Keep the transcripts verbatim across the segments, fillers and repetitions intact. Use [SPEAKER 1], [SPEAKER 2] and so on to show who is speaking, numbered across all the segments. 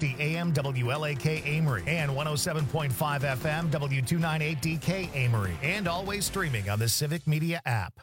[SPEAKER 1] fifty A M W L A K Amory and one oh seven point five F M W two ninety-eight D K Amory, and always streaming on the Civic Media app.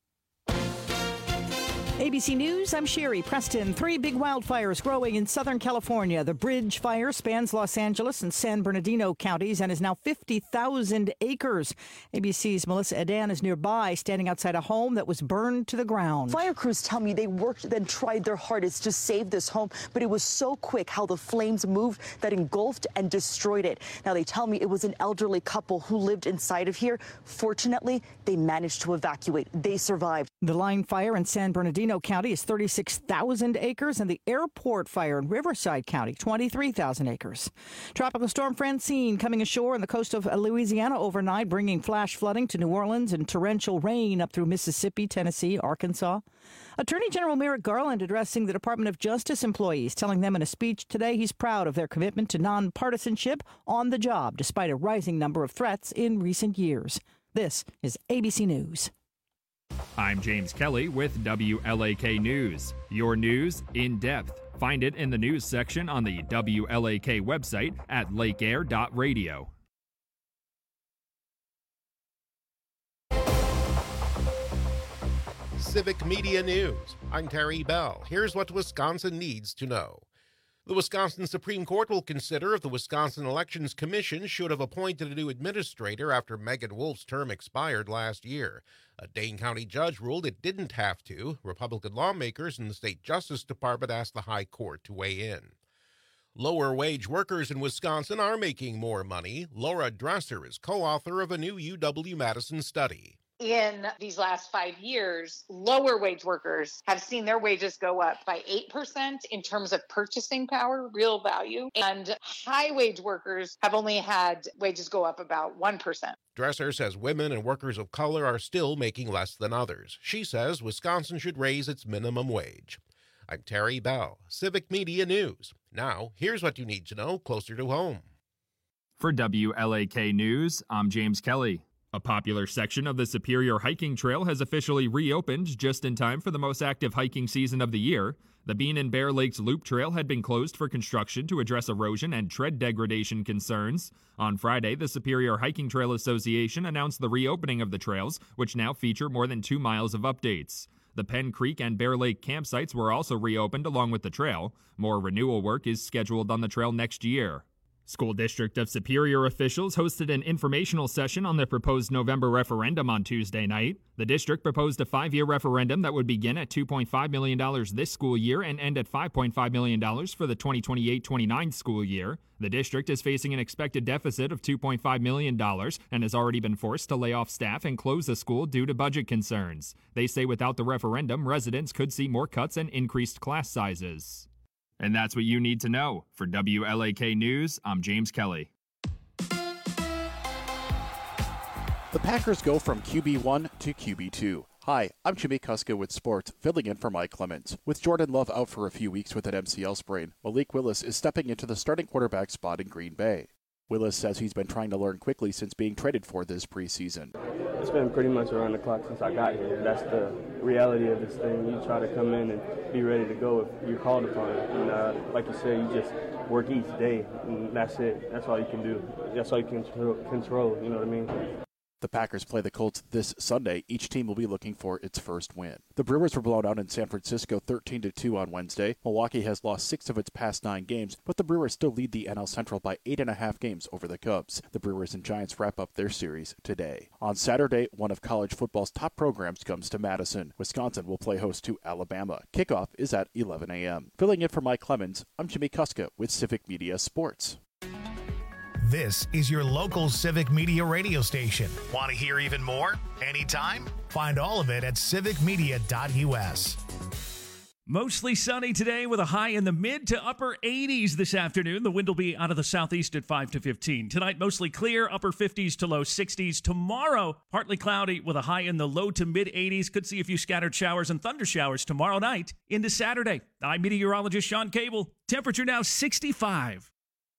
[SPEAKER 2] A B C News, I'm Sherry Preston. Three big wildfires growing in Southern California. The Bridge Fire spans Los Angeles and San Bernardino counties and is now fifty thousand acres. A B C's Melissa Adan is nearby, standing outside a home that was burned to the ground.
[SPEAKER 3] Fire crews tell me they worked and tried their hardest to save this home, but it was so quick how the flames moved that engulfed and destroyed it. Now, they tell me it was an elderly couple who lived inside of here. Fortunately, they managed to evacuate. They survived.
[SPEAKER 2] The Line Fire in San Bernardino County is thirty-six thousand acres, and the Airport Fire in Riverside County, twenty-three thousand acres. Tropical storm Francine coming ashore on the coast of Louisiana overnight, bringing flash flooding to New Orleans and torrential rain up through Mississippi, Tennessee, Arkansas. Attorney General Merrick Garland addressing the Department of Justice employees, telling them in a speech today he's proud of their commitment to nonpartisanship on the job, despite a rising number of threats in recent years. This is A B C News.
[SPEAKER 4] I'm James Kelly with W L A K News. Your news in depth. Find it in the news section on the W L A K website at lake air dot radio.
[SPEAKER 5] Civic Media News. I'm Terry Bell. Here's what Wisconsin needs to know. The Wisconsin Supreme Court will consider if the Wisconsin Elections Commission should have appointed a new administrator after Megan Wolf's term expired last year. A Dane County judge ruled it didn't have to. Republican lawmakers and the state Justice Department asked the High Court to weigh in. Lower-wage workers in Wisconsin are making more money. Laura Dresser is co-author of a new U W-Madison study.
[SPEAKER 6] In these last five years, lower wage workers have seen their wages go up by eight percent in terms of purchasing power, real value, and high wage workers have only had wages go up about one percent.
[SPEAKER 5] Dresser says women and workers of color are still making less than others. She says Wisconsin should raise its minimum wage. I'm Terry Bell, Civic Media News. Now, here's what you need to know closer to home.
[SPEAKER 4] For W L A K News, I'm James Kelly. A popular section of the Superior Hiking Trail has officially reopened just in time for the most active hiking season of the year. The Bean and Bear Lakes Loop Trail had been closed for construction to address erosion and tread degradation concerns. On Friday, the Superior Hiking Trail Association announced the reopening of the trails, which now feature more than two miles of updates. The Penn Creek and Bear Lake campsites were also reopened along with the trail. More renewal work is scheduled on the trail next year. School District of Superior officials hosted an informational session on the proposed November referendum on Tuesday night. The district proposed a five-year referendum that would begin at two point five million dollars this school year and end at five point five million dollars for the twenty twenty-eight twenty-nine school year. The district is facing an expected deficit of two point five million dollars and has already been forced to lay off staff and close the school due to budget concerns. They say without the referendum, residents could see more cuts and increased class sizes. And that's what you need to know. For W L A K News, I'm James Kelly.
[SPEAKER 7] The Packers go from Q B one to Q B two. Hi, I'm Jimmy Kuska with Sports, filling in for Mike Clemens. With Jordan Love out for a few weeks with an M C L sprain, Malik Willis is stepping into the starting quarterback spot in Green Bay. Willis says he's been trying to learn quickly since being traded for this preseason.
[SPEAKER 8] It's been pretty much around the clock since I got here. That's the reality of this thing. You try to come in and be ready to go if you're called upon. And uh, like you said, you just work each day, and that's it. That's all you can do. That's all you can control, you know what I mean?
[SPEAKER 7] The Packers play the Colts this Sunday. Each team will be looking for its first win. The Brewers were blown out in San Francisco thirteen to two on Wednesday. Milwaukee has lost six of its past nine games, but the Brewers still lead the N L Central by eight and a half games over the Cubs. The Brewers and Giants wrap up their series today. On Saturday, one of college football's top programs comes to Madison. Wisconsin will play host to Alabama. Kickoff is at eleven a.m. Filling in for Mike Clemens, I'm Jimmy Kuska with Civic Media Sports.
[SPEAKER 1] This is your local Civic Media radio station. Want to hear even more? Anytime? Find all of it at civic media dot u s.
[SPEAKER 9] Mostly sunny today with a high in the mid to upper eighties this afternoon. The wind will be out of the southeast at five to fifteen. Tonight, mostly clear, upper fifties to low sixties. Tomorrow, partly cloudy with a high in the low to mid eighties. Could see a few scattered showers and thunder showers tomorrow night into Saturday. I'm meteorologist Sean Cable. Temperature now sixty-five.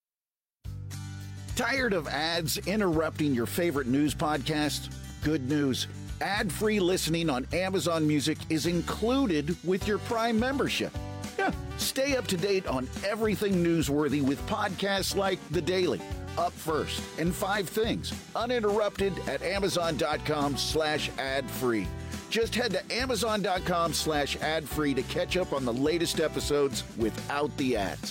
[SPEAKER 10] Tired of ads interrupting your favorite news podcast? Good news. Ad-free listening on Amazon Music is included with your Prime membership. Yeah, stay up to date on everything newsworthy with podcasts like The Daily, Up First, and Five Things, uninterrupted at amazon.com slash ad free. Just head to amazon.com slash ad free to catch up on the latest episodes without the ads.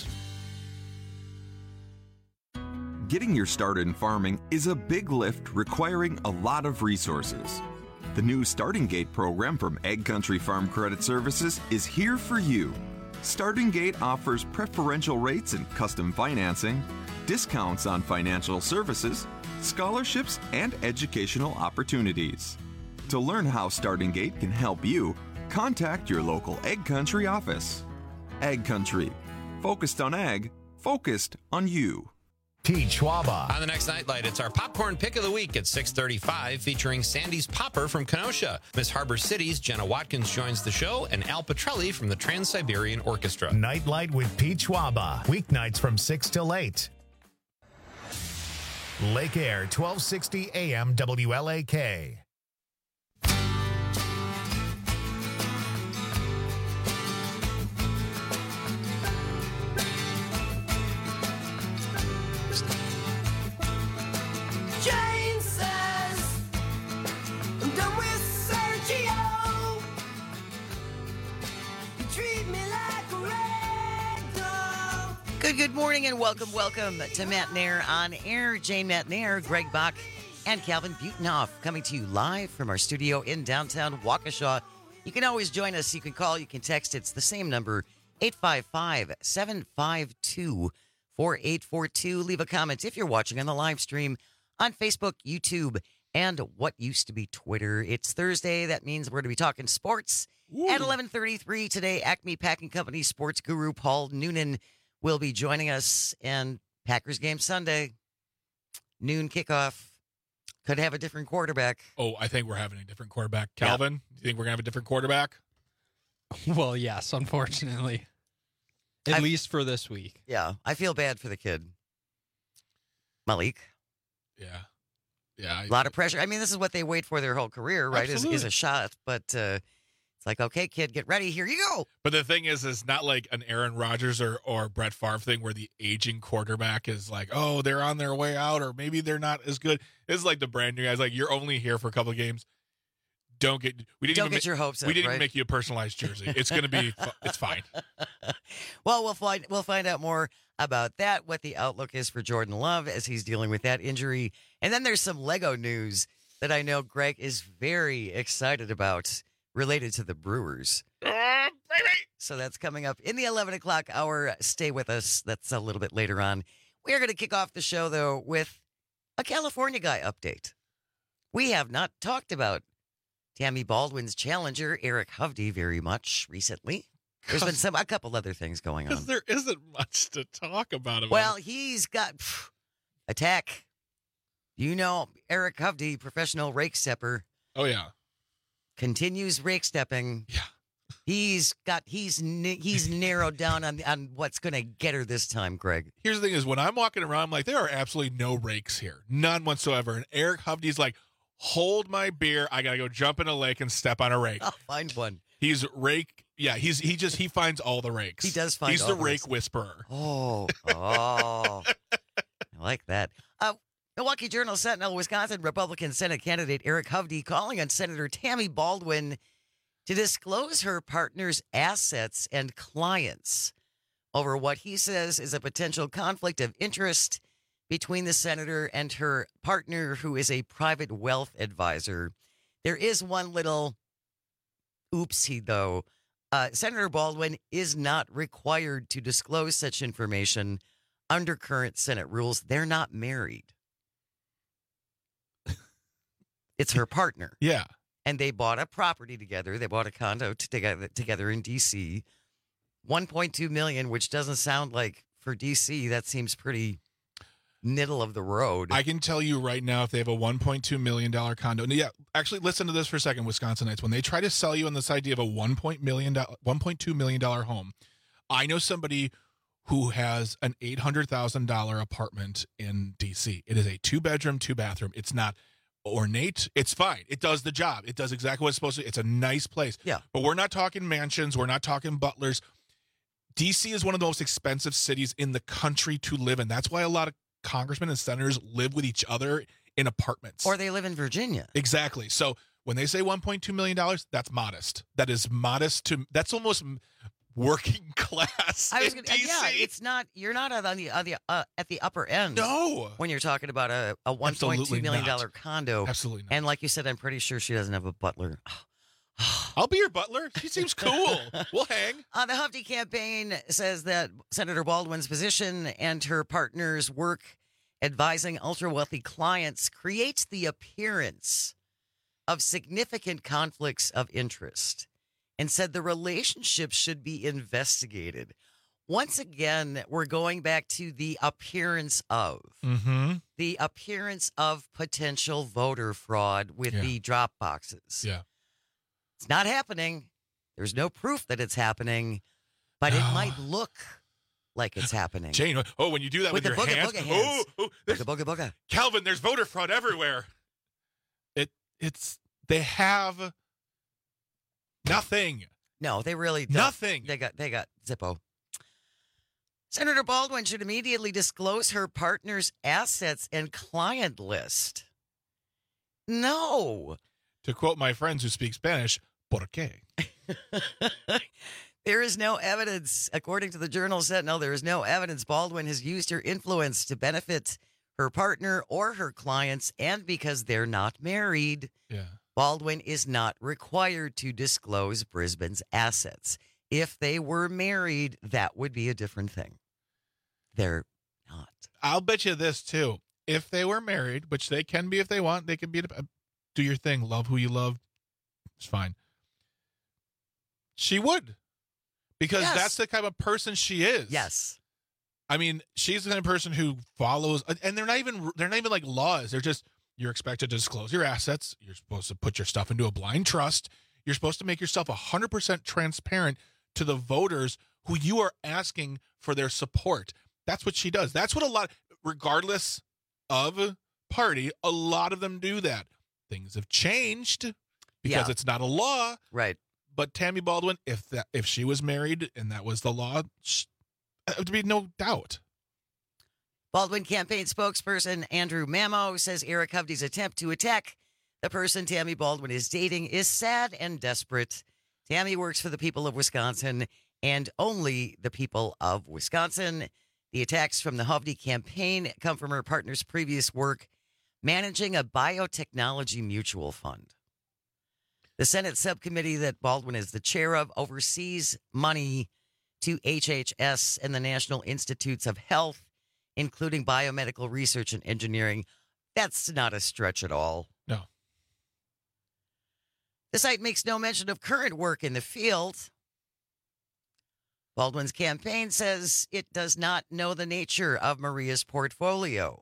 [SPEAKER 11] Getting your start in farming is a big lift requiring a lot of resources. The new Starting Gate program from Ag Country Farm Credit Services is here for you. Starting Gate offers preferential rates and custom financing, discounts on financial services, scholarships, and educational opportunities. To learn how Starting Gate can help you, contact your local Ag Country office. Ag Country, focused on ag, focused on you.
[SPEAKER 1] Pete Schwaba.
[SPEAKER 12] On the next Nightlight, it's our popcorn pick of the week at six thirty-five, featuring Sandy's Popper from Kenosha. Miss Harbor City's Jenna Watkins joins the show, and Al Petrelli from the Trans-Siberian Orchestra.
[SPEAKER 1] Nightlight with Pete Schwaba. Weeknights from six till eight. Lake Air, twelve sixty A M W L A K.
[SPEAKER 13] Jane says, I'm done with Sergio. You treat me like a rag doll.
[SPEAKER 14] Good, good morning and welcome, welcome to Matt Nair on Air. Jane Matt Nair, Greg Bach, and Calvin Butenhoff coming to you live from our studio in downtown Waukesha. You can always join us. You can call, you can text. It's the same number, eight five five, seven five two, four eight four two. Leave a comment if you're watching on the live stream on Facebook, YouTube, and what used to be Twitter. It's Thursday. That means we're going to be talking sports. Ooh. At eleven thirty-three today, Acme Packing Company sports guru Paul Noonan will be joining us. And Packers game Sunday, noon kickoff. Could have a different quarterback.
[SPEAKER 15] Oh, I think we're having a different quarterback. Calvin, yeah. Do you think we're going to have a different quarterback?
[SPEAKER 16] Well, yes, unfortunately. At I, least for this week.
[SPEAKER 14] Yeah, I feel bad for the kid. Malik.
[SPEAKER 15] Yeah. Yeah. I,
[SPEAKER 14] a lot of pressure. I mean, this is what they wait for their whole career, right? Is, is a shot. But uh, it's like, okay, kid, get ready. Here you go.
[SPEAKER 15] But the thing is, it's not like an Aaron Rodgers or, or Brett Favre thing where the aging quarterback is like, oh, they're on their way out, or maybe they're not as good. It's like the brand new guys. Like, you're only here for a couple of games. Don't get we didn't
[SPEAKER 14] Don't
[SPEAKER 15] even
[SPEAKER 14] get
[SPEAKER 15] ma-
[SPEAKER 14] your hopes up,
[SPEAKER 15] We didn't
[SPEAKER 14] right?
[SPEAKER 15] even make you a personalized jersey. It's going to be it's fine.
[SPEAKER 14] Well, we'll find we'll find out more about that, what the outlook is for Jordan Love as he's dealing with that injury. And then there's some Lego news that I know Greg is very excited about related to the Brewers.
[SPEAKER 15] Uh,
[SPEAKER 14] so that's coming up in the eleven o'clock hour. Stay with us. That's a little bit later on. We are going to kick off the show, though, with a California guy update. We have not talked about Tammy Baldwin's challenger, Eric Hovde, very much recently. There's been some a couple other things going on.
[SPEAKER 15] There isn't much to talk about. about
[SPEAKER 14] well, he's got pff, attack. You know, Eric Hovde, professional rake stepper.
[SPEAKER 15] Oh, yeah.
[SPEAKER 14] Continues rake stepping.
[SPEAKER 15] Yeah.
[SPEAKER 14] He's got, he's he's narrowed down on, on what's going to get her this time, Greg.
[SPEAKER 15] Here's the thing is, when I'm walking around, I'm like, there are absolutely no rakes here. None whatsoever. And Eric Hovde's like, hold my beer. I got to go jump in a lake and step on a rake.
[SPEAKER 14] I'll find one.
[SPEAKER 15] He's rake. Yeah, he's he just he finds all the rakes.
[SPEAKER 14] He does find
[SPEAKER 15] He's
[SPEAKER 14] all
[SPEAKER 15] the
[SPEAKER 14] the
[SPEAKER 15] rake
[SPEAKER 14] rakes.
[SPEAKER 15] whisperer.
[SPEAKER 14] Oh, oh. I like that. Uh, Milwaukee Journal Sentinel, Wisconsin Republican Senate candidate Eric Hovde calling on Senator Tammy Baldwin to disclose her partner's assets and clients over what he says is a potential conflict of interest between the senator and her partner, who is a private wealth advisor. There is one little oopsie, though. Uh, Senator Baldwin is not required to disclose such information under current Senate rules. They're not married. It's her partner.
[SPEAKER 15] Yeah.
[SPEAKER 14] And they bought a property together. They bought a condo together together in D C one point two million dollars, which doesn't sound like for D C. That seems pretty middle of the road.
[SPEAKER 15] I can tell you right now, if they have a one point two million dollars condo. Yeah, actually, listen to this for a second, Wisconsinites. When they try to sell you on this idea of a one point two million dollars home, I know somebody who has an eight hundred thousand dollars apartment in D C. It is a two-bedroom, two-bathroom. It's not ornate. It's fine. It does the job. It does exactly what it's supposed to. It's a nice place.
[SPEAKER 14] Yeah.
[SPEAKER 15] But we're not talking mansions. We're not talking butlers. D C is one of the most expensive cities in the country to live in. That's why a lot of congressmen and senators live with each other in apartments.
[SPEAKER 14] Or they live in Virginia.
[SPEAKER 15] Exactly. So when they say one point two million dollars, that's modest. That is modest to, that's almost working class
[SPEAKER 14] I was
[SPEAKER 15] in
[SPEAKER 14] gonna,
[SPEAKER 15] D C.
[SPEAKER 14] Yeah, it's not, you're not on the, on the uh, at the upper end.
[SPEAKER 15] No.
[SPEAKER 14] When you're talking about a, a one point two million dollars
[SPEAKER 15] not.
[SPEAKER 14] condo.
[SPEAKER 15] Absolutely not.
[SPEAKER 14] And like you said, I'm pretty sure she doesn't have a butler.
[SPEAKER 15] I'll be your butler. She seems cool. We'll hang.
[SPEAKER 14] Uh, the Huffy campaign says that Senator Baldwin's position and her partner's work advising ultra-wealthy clients creates the appearance of significant conflicts of interest and said the relationship should be investigated. Once again, we're going back to the appearance of.
[SPEAKER 15] Mm-hmm.
[SPEAKER 14] The appearance of potential voter fraud with
[SPEAKER 15] Yeah.
[SPEAKER 14] the drop boxes.
[SPEAKER 15] Yeah.
[SPEAKER 14] It's not happening. There's no proof that it's happening, but it might look like it's happening.
[SPEAKER 15] Jane, oh, when you do that with,
[SPEAKER 14] With the
[SPEAKER 15] your
[SPEAKER 14] booga
[SPEAKER 15] hands,
[SPEAKER 14] booga hands.
[SPEAKER 15] oh, oh, there's-
[SPEAKER 14] Booga booga booga.
[SPEAKER 15] Calvin, there's voter fraud everywhere. It, it's, they have nothing.
[SPEAKER 14] No, they really don't.
[SPEAKER 15] Nothing.
[SPEAKER 14] They got they got Zippo. Senator Baldwin should immediately disclose her partner's assets and client list. No.
[SPEAKER 15] To quote my friends who speak Spanish, ¿por qué?
[SPEAKER 14] There is no evidence, according to the Journal Sentinel, there is no evidence Baldwin has used her influence to benefit her partner or her clients, and because they're not married,
[SPEAKER 15] Yeah.
[SPEAKER 14] Baldwin is not required to disclose Brisbane's assets. If they were married, that would be a different thing. They're not.
[SPEAKER 15] I'll bet you this too. If they were married, which they can be if they want, they can be, do your thing, love who you love. It's fine. She would. Because
[SPEAKER 14] Yes.
[SPEAKER 15] that's the kind of person she is.
[SPEAKER 14] Yes.
[SPEAKER 15] I mean, she's the kind of person who follows, and they're not even, they're not even like laws. They're just, you're expected to disclose your assets. You're supposed to put your stuff into a blind trust. You're supposed to make yourself one hundred percent transparent to the voters who you are asking for their support. That's what she does. That's what a lot, regardless of party, a lot of them do that. Things have changed because
[SPEAKER 14] Yeah.
[SPEAKER 15] it's not a law.
[SPEAKER 14] Right.
[SPEAKER 15] But Tammy Baldwin, if that if she was married and that was the law, sh- there'd be no doubt.
[SPEAKER 14] Baldwin campaign spokesperson Andrew Mamo says Eric Hovde's attempt to attack the person Tammy Baldwin is dating is sad and desperate. Tammy works for the people of Wisconsin and only the people of Wisconsin. The attacks from the Hovde campaign come from her partner's previous work managing a biotechnology mutual fund. The Senate subcommittee that Baldwin is the chair of oversees money to H H S and the National Institutes of Health, including biomedical research and engineering. That's not a stretch at all.
[SPEAKER 15] No.
[SPEAKER 14] The site makes no mention of current work in the field. Baldwin's campaign says it does not know the nature of Maria's portfolio.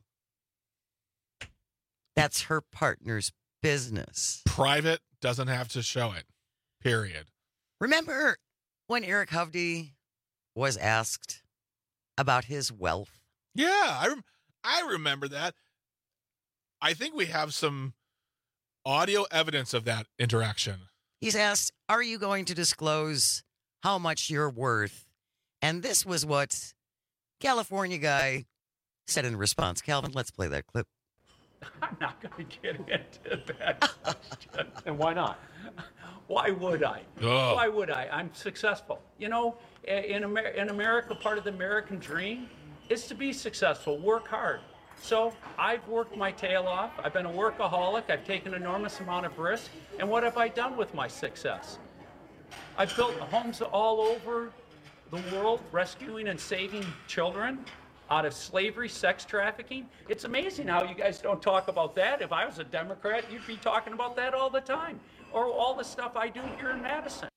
[SPEAKER 14] That's her partner's business.
[SPEAKER 15] Private doesn't have to show it, period.
[SPEAKER 14] Remember when Eric Hovde was asked about his wealth?
[SPEAKER 15] Yeah, I, rem- I remember that. I think we have some audio evidence of that interaction.
[SPEAKER 14] He's asked, are you going to disclose how much you're worth? And this was what California guy said in response. Calvin, let's play that clip.
[SPEAKER 17] I'm not going to get into that question. And why not? Why would I?
[SPEAKER 15] Oh.
[SPEAKER 17] Why would I? I'm successful. You know, in, Amer- in America, part of the American dream is to be successful, work hard. So I've worked my tail off. I've been a workaholic. I've taken an enormous amount of risk. And what have I done with my success? I've built homes all over the world, rescuing and saving children out of slavery, sex trafficking. It's amazing how you guys don't talk about that. If I was a Democrat, you'd be talking about that all the time. Or all the stuff I do here in Madison.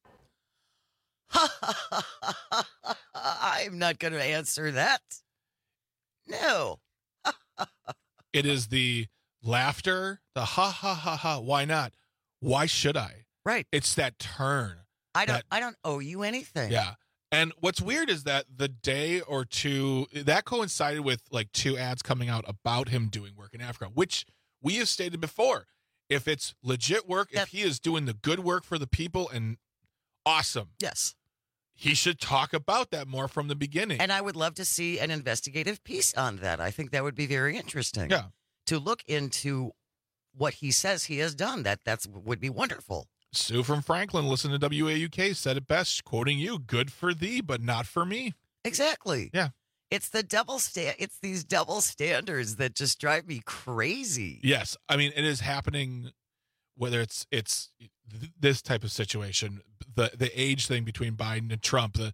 [SPEAKER 14] I'm not going to answer that. No.
[SPEAKER 15] It is the laughter, the ha ha ha ha. Why not? Why should I?
[SPEAKER 14] Right.
[SPEAKER 15] It's that turn.
[SPEAKER 14] I don't
[SPEAKER 15] that-
[SPEAKER 14] I don't owe you anything.
[SPEAKER 15] Yeah. And what's weird is that the day or two that coincided with like two ads coming out about him doing work in Africa, which we have stated before. If it's legit work, if he is doing the good work for the people, and awesome.
[SPEAKER 14] Yes.
[SPEAKER 15] he should talk about that more from the beginning.
[SPEAKER 14] And I would love to see an investigative piece on that. I think that would be very interesting.
[SPEAKER 15] Yeah.
[SPEAKER 14] To look into what he says he has done. That that's would be wonderful.
[SPEAKER 15] Sue from Franklin, listen to W A U K, said it best, quoting you, good for thee, but not for me.
[SPEAKER 14] Exactly.
[SPEAKER 15] Yeah.
[SPEAKER 14] It's the double sta- It's these double standards that just drive me crazy.
[SPEAKER 15] Yes. I mean, it is happening, whether it's it's th- this type of situation, the the age thing between Biden and Trump, the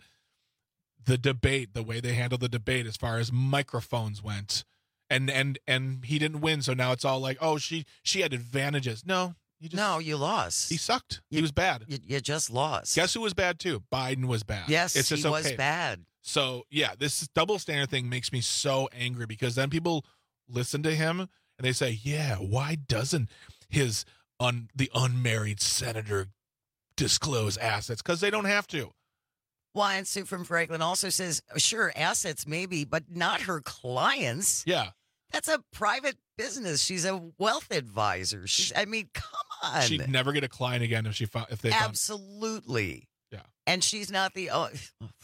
[SPEAKER 15] the debate, the way they handled the debate as far as microphones went. And and and he didn't win, so now it's all like, oh, she she had advantages. No, you just,
[SPEAKER 14] no, you lost.
[SPEAKER 15] He sucked.
[SPEAKER 14] You,
[SPEAKER 15] he was bad.
[SPEAKER 14] You, you just lost.
[SPEAKER 15] Guess who was bad too? Biden was bad.
[SPEAKER 14] Yes,
[SPEAKER 15] it's just
[SPEAKER 14] he
[SPEAKER 15] okay.
[SPEAKER 14] was bad.
[SPEAKER 15] So yeah, this double standard thing makes me so angry because then people listen to him and they say, yeah, why doesn't his un the unmarried senator disclose assets? Because they don't have to.
[SPEAKER 14] Why, and Sue from Franklin also says, sure, assets maybe, but not her clients.
[SPEAKER 15] Yeah.
[SPEAKER 14] That's a private business. She's a wealth advisor. She's, I mean, come on.
[SPEAKER 15] She'd never get a client again if she found, if they found.
[SPEAKER 14] Absolutely.
[SPEAKER 15] Yeah.
[SPEAKER 14] And she's not the oh,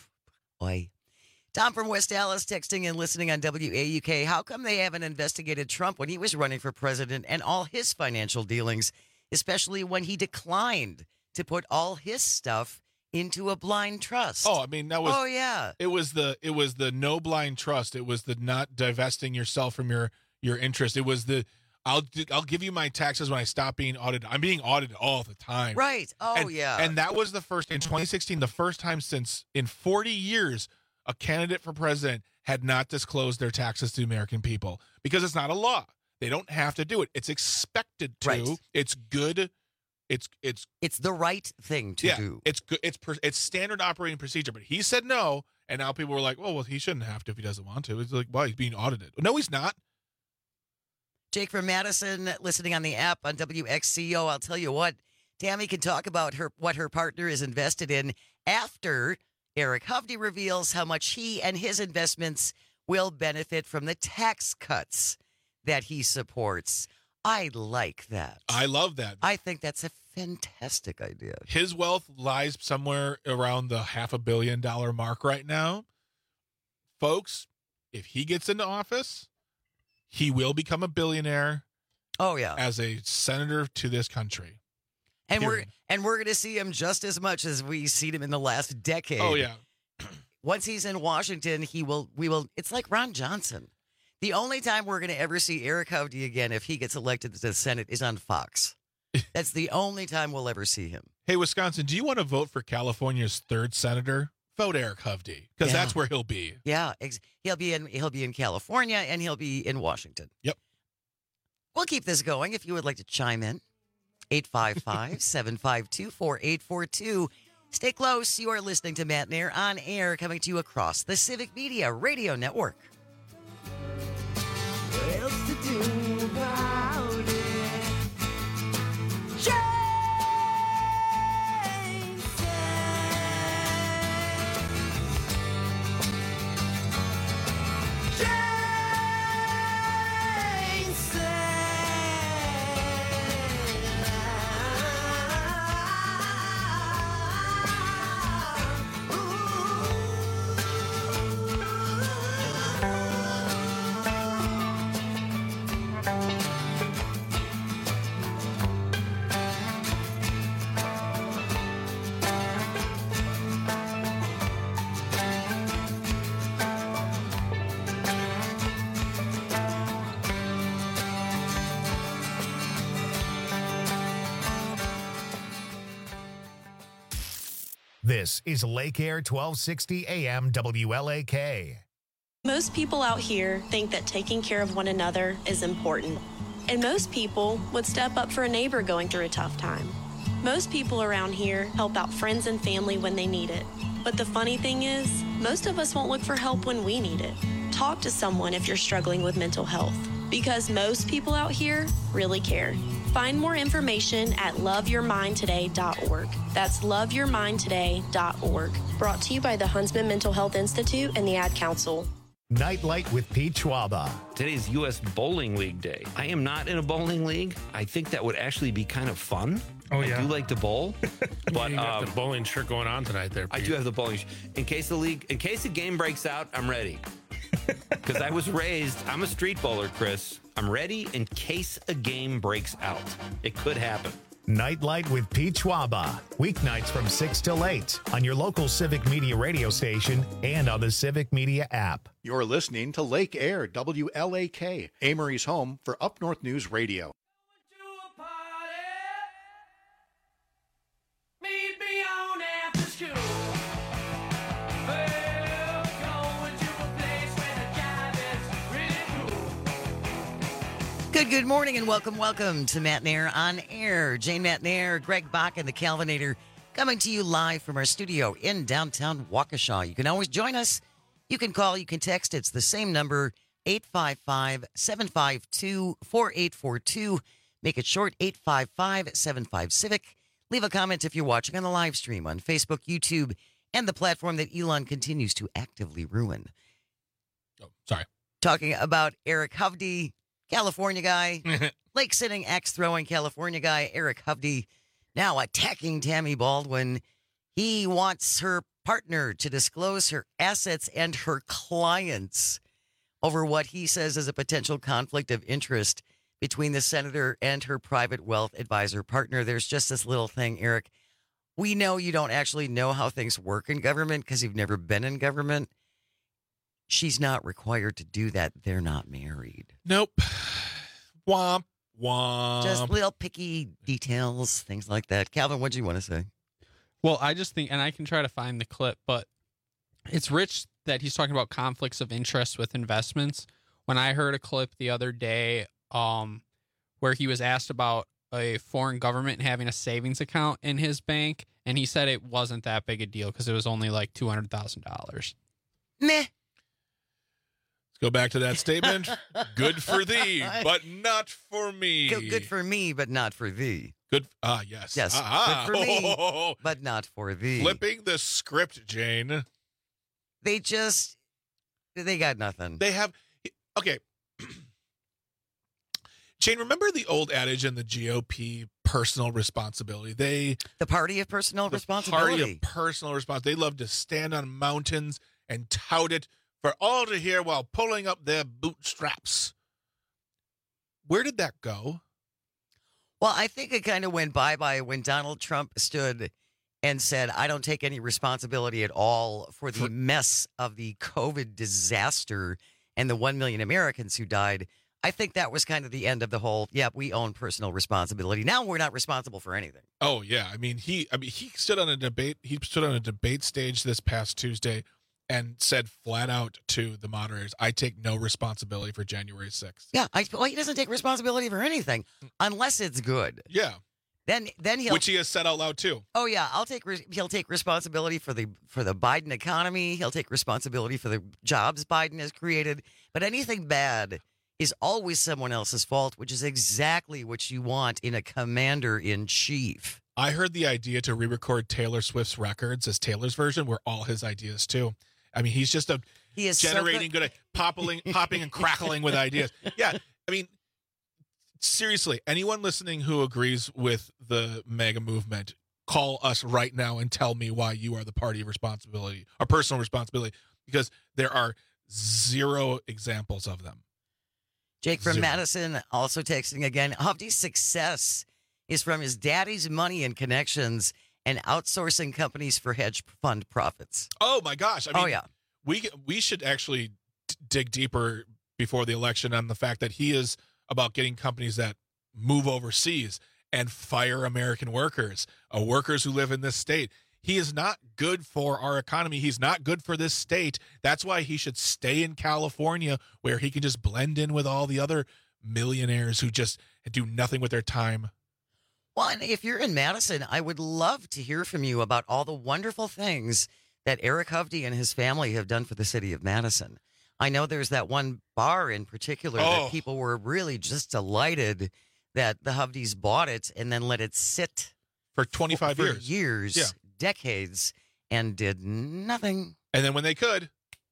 [SPEAKER 14] boy. Tom from West Dallas texting and listening on W A U K. How come they haven't investigated Trump when he was running for president and all his financial dealings, especially when he declined to put all his stuff into a blind trust?
[SPEAKER 15] Oh, I mean, that was.
[SPEAKER 14] Oh, yeah.
[SPEAKER 15] It was the it was the no blind trust. It was the not divesting yourself from your your interest. It was the I'll I'll give you my taxes when I stop being audited. I'm being audited all the time.
[SPEAKER 14] Right. Oh,
[SPEAKER 15] and,
[SPEAKER 14] yeah.
[SPEAKER 15] And that was the first in twenty sixteen, the first time since in forty years a candidate for president had not disclosed their taxes to the American people because it's not a law. They don't have to do it. It's expected to.
[SPEAKER 14] Right.
[SPEAKER 15] It's good. It's it's
[SPEAKER 14] it's the right thing to
[SPEAKER 15] yeah,
[SPEAKER 14] do.
[SPEAKER 15] It's good. It's per, it's standard operating procedure. But he said no, and now people were like, "Well, well, he shouldn't have to if he doesn't want to." It's like, well, he's being audited. No, he's not.
[SPEAKER 14] Jake from Madison, listening on the app on W X C O. I'll tell you what, Tammy can talk about her what her partner is invested in after Eric Hovde reveals how much he and his investments will benefit from the tax cuts that he supports. I like that.
[SPEAKER 15] I love that.
[SPEAKER 14] I think that's a fantastic idea.
[SPEAKER 15] His wealth lies somewhere around the half a billion dollar mark right now. Folks, if he gets into office, he will become a billionaire.
[SPEAKER 14] Oh, yeah.
[SPEAKER 15] As a senator to this country.
[SPEAKER 14] And
[SPEAKER 15] Period.
[SPEAKER 14] we're and we're going to see him just as much as we've seen him in the last decade.
[SPEAKER 15] Oh, yeah.
[SPEAKER 14] Once he's in Washington, he will we will it's like Ron Johnson. The only time we're going to ever see Eric Hovde again if he gets elected to the Senate is on Fox. That's the only time we'll ever see him.
[SPEAKER 15] Hey, Wisconsin, do you want to vote for California's third senator? Vote Eric Hovde, because
[SPEAKER 14] Yeah.
[SPEAKER 15] that's where he'll be.
[SPEAKER 14] Yeah, ex- he'll be in he'll be in California and he'll be in Washington.
[SPEAKER 15] Yep.
[SPEAKER 14] We'll keep this going if you would like to chime in. eight five five, seven five two, four eight four two. Stay close. You are listening to Matt Nair on air, coming to you across the Civic Media Radio Network.
[SPEAKER 13] What else to do about it?
[SPEAKER 1] This is Lake Air twelve sixty A M W L A K.
[SPEAKER 18] Most people out here think that taking care of one another is important. And most people would step up for a neighbor going through a tough time. Most people around here help out friends and family when they need it. But the funny thing is, most of us won't look for help when we need it. Talk to someone if you're struggling with mental health, because most people out here really care. Find more information at love your mind today dot org. That's love your mind today dot org. Brought to you by the Huntsman Mental Health Institute and the Ad Council.
[SPEAKER 1] Nightlight with Pete Schwaba.
[SPEAKER 19] Today's U S Bowling League Day. I am not in a bowling league. I think that would actually be kind of fun.
[SPEAKER 20] Oh, yeah.
[SPEAKER 19] I do like to bowl. But
[SPEAKER 20] you got
[SPEAKER 19] um,
[SPEAKER 20] the bowling shirt going on tonight there, Pete.
[SPEAKER 19] I do have the bowling shirt. In case the league, in case the game breaks out, I'm ready. Because I was raised, I'm a street bowler, Chris. I'm ready in case a game breaks out. It could happen.
[SPEAKER 1] Nightlight with Pete Schwaba. Weeknights from six till eight on your local Civic Media radio station and on the Civic Media app.
[SPEAKER 7] You're listening to Lake Air, W L A K, Amory's home for Up North News Radio.
[SPEAKER 13] Meet me on after school. Well, going to a place where the jive is really cool.
[SPEAKER 14] Good, good morning and welcome, welcome to Matt Nair on Air. Jane Matt Nair, Greg Bach, and the Calvinator coming to you live from our studio in downtown Waukesha. You can always join us. You can call, you can text. It's the same number, eight five five, seven five two, four eight four two. Make it short, eight five five, seven five, Civic. Leave a comment if you're watching on the live stream on Facebook, YouTube, and the platform that Elon continues to actively ruin.
[SPEAKER 15] Oh, sorry.
[SPEAKER 14] Talking about Eric Hovde, California guy, lake-sitting, axe-throwing California guy, Eric Hovde, now attacking Tammy Baldwin. He wants her partner to disclose her assets and her clients over what he says is a potential conflict of interest between the senator and her private wealth advisor partner. There's just this little thing, Eric. We know you don't actually know how things work in government because you've never been in government. She's not required to do that. They're not married.
[SPEAKER 15] Nope. Womp, womp.
[SPEAKER 14] Just little picky details, things like that. Calvin, what do you want to say?
[SPEAKER 16] Well, I just think, and I can try to find the clip, but it's rich that he's talking about conflicts of interest with investments. When I heard a clip the other day um, where he was asked about a foreign government having a savings account in his bank, and he said it wasn't that big a deal because it was only like two hundred thousand dollars.
[SPEAKER 14] Meh.
[SPEAKER 15] Go back to that statement. Good for thee, but not for me.
[SPEAKER 14] Good, good for me, but not for thee.
[SPEAKER 15] Good. Ah, yes.
[SPEAKER 14] Yes.
[SPEAKER 15] Ah,
[SPEAKER 14] good for me,
[SPEAKER 15] oh,
[SPEAKER 14] but not for thee.
[SPEAKER 15] Flipping the script, Jane.
[SPEAKER 14] They just, they got nothing.
[SPEAKER 15] They have, okay. Jane, remember the old adage in the G O P, personal responsibility? They
[SPEAKER 14] The party of personal
[SPEAKER 15] the
[SPEAKER 14] responsibility.
[SPEAKER 15] Party of personal responsibility. They love to stand on mountains and tout it for all to hear while pulling up their bootstraps. Where did that go?
[SPEAKER 14] Well, I think it kind of went bye-bye when Donald Trump stood and said, I don't take any responsibility at all for the for- mess of the COVID disaster and the one million Americans who died. I think that was kind of the end of the whole, yeah, we own personal responsibility. Now we're not responsible for anything.
[SPEAKER 15] Oh, yeah. I mean, he I mean, he stood on a debate. He stood on a debate stage this past Tuesday and said flat out to the moderators, I take no responsibility for January sixth.
[SPEAKER 14] Yeah, I, well, he doesn't take responsibility for anything unless it's good.
[SPEAKER 15] Yeah.
[SPEAKER 14] Then then he'll
[SPEAKER 15] Which he has said out loud too.
[SPEAKER 14] Oh yeah, I'll take re- he'll take responsibility for the for the Biden economy. He'll take responsibility for the jobs Biden has created. But anything bad is always someone else's fault, which is exactly what you want in a commander in chief.
[SPEAKER 15] I heard the idea to re-record Taylor Swift's records as Taylor's version were all his ideas too. I mean, he's just a
[SPEAKER 14] he is
[SPEAKER 15] generating
[SPEAKER 14] so
[SPEAKER 15] good at popping, popping and crackling with ideas. Yeah, I mean, seriously, anyone listening who agrees with the MAGA movement, call us right now and tell me why you are the party of responsibility or personal responsibility, because there are zero examples of them.
[SPEAKER 14] Jake from
[SPEAKER 15] Zero.
[SPEAKER 14] Madison also texting again. Hovde's success is from his daddy's money and connections and outsourcing companies for hedge fund profits.
[SPEAKER 15] Oh my gosh! I mean,
[SPEAKER 14] oh yeah,
[SPEAKER 15] we we should actually d- dig deeper before the election on the fact that he is about getting companies that move overseas and fire American workers, uh, workers who live in this state. He is not good for our economy. He's not good for this state. That's why he should stay in California, where he can just blend in with all the other millionaires who just do nothing with their time.
[SPEAKER 14] Well, and if you're in Madison, I would love to hear from you about all the wonderful things that Eric Hovde and his family have done for the city of Madison. I know there's that one bar in particular
[SPEAKER 15] Oh.
[SPEAKER 14] that people were really just delighted that the Hovdes bought it and then let it sit
[SPEAKER 15] for twenty-five
[SPEAKER 14] for
[SPEAKER 15] years.
[SPEAKER 14] years,
[SPEAKER 15] Yeah.
[SPEAKER 14] decades, and did nothing.
[SPEAKER 15] And then when they could,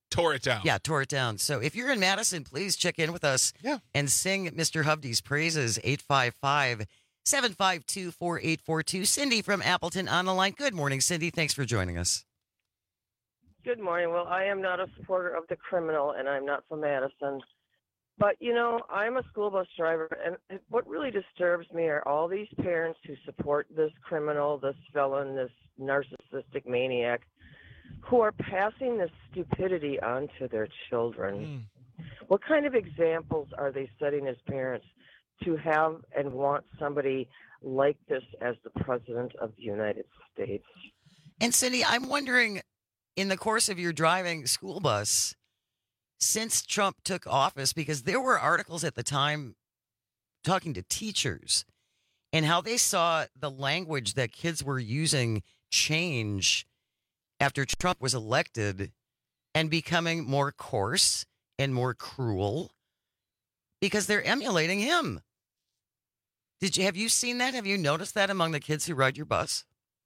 [SPEAKER 15] tore it down.
[SPEAKER 14] Yeah, tore it down. So if you're in Madison, please check in with us
[SPEAKER 15] yeah.
[SPEAKER 14] and sing Mister Hovde's praises. eight five five, seven five two, four eight four two. Cindy from Appleton on the line. Good morning, Cindy. Thanks for joining us.
[SPEAKER 21] Good morning. Well, I am not a supporter of the criminal, and I'm not from Madison. But, you know, I'm a school bus driver, and what really disturbs me are all these parents who support this criminal, this felon, this narcissistic maniac, who are passing this stupidity on to their children. Mm. What kind of examples are they setting as parents to have and want somebody like this as the president of the United States?
[SPEAKER 14] And, Cindy, I'm wondering, in the course of your driving school bus, since Trump took office, because there were articles at the time talking to teachers and how they saw the language that kids were using change after Trump was elected and becoming more coarse and more cruel because they're emulating him. Did you have you seen that? Have you noticed that among the kids who ride your bus?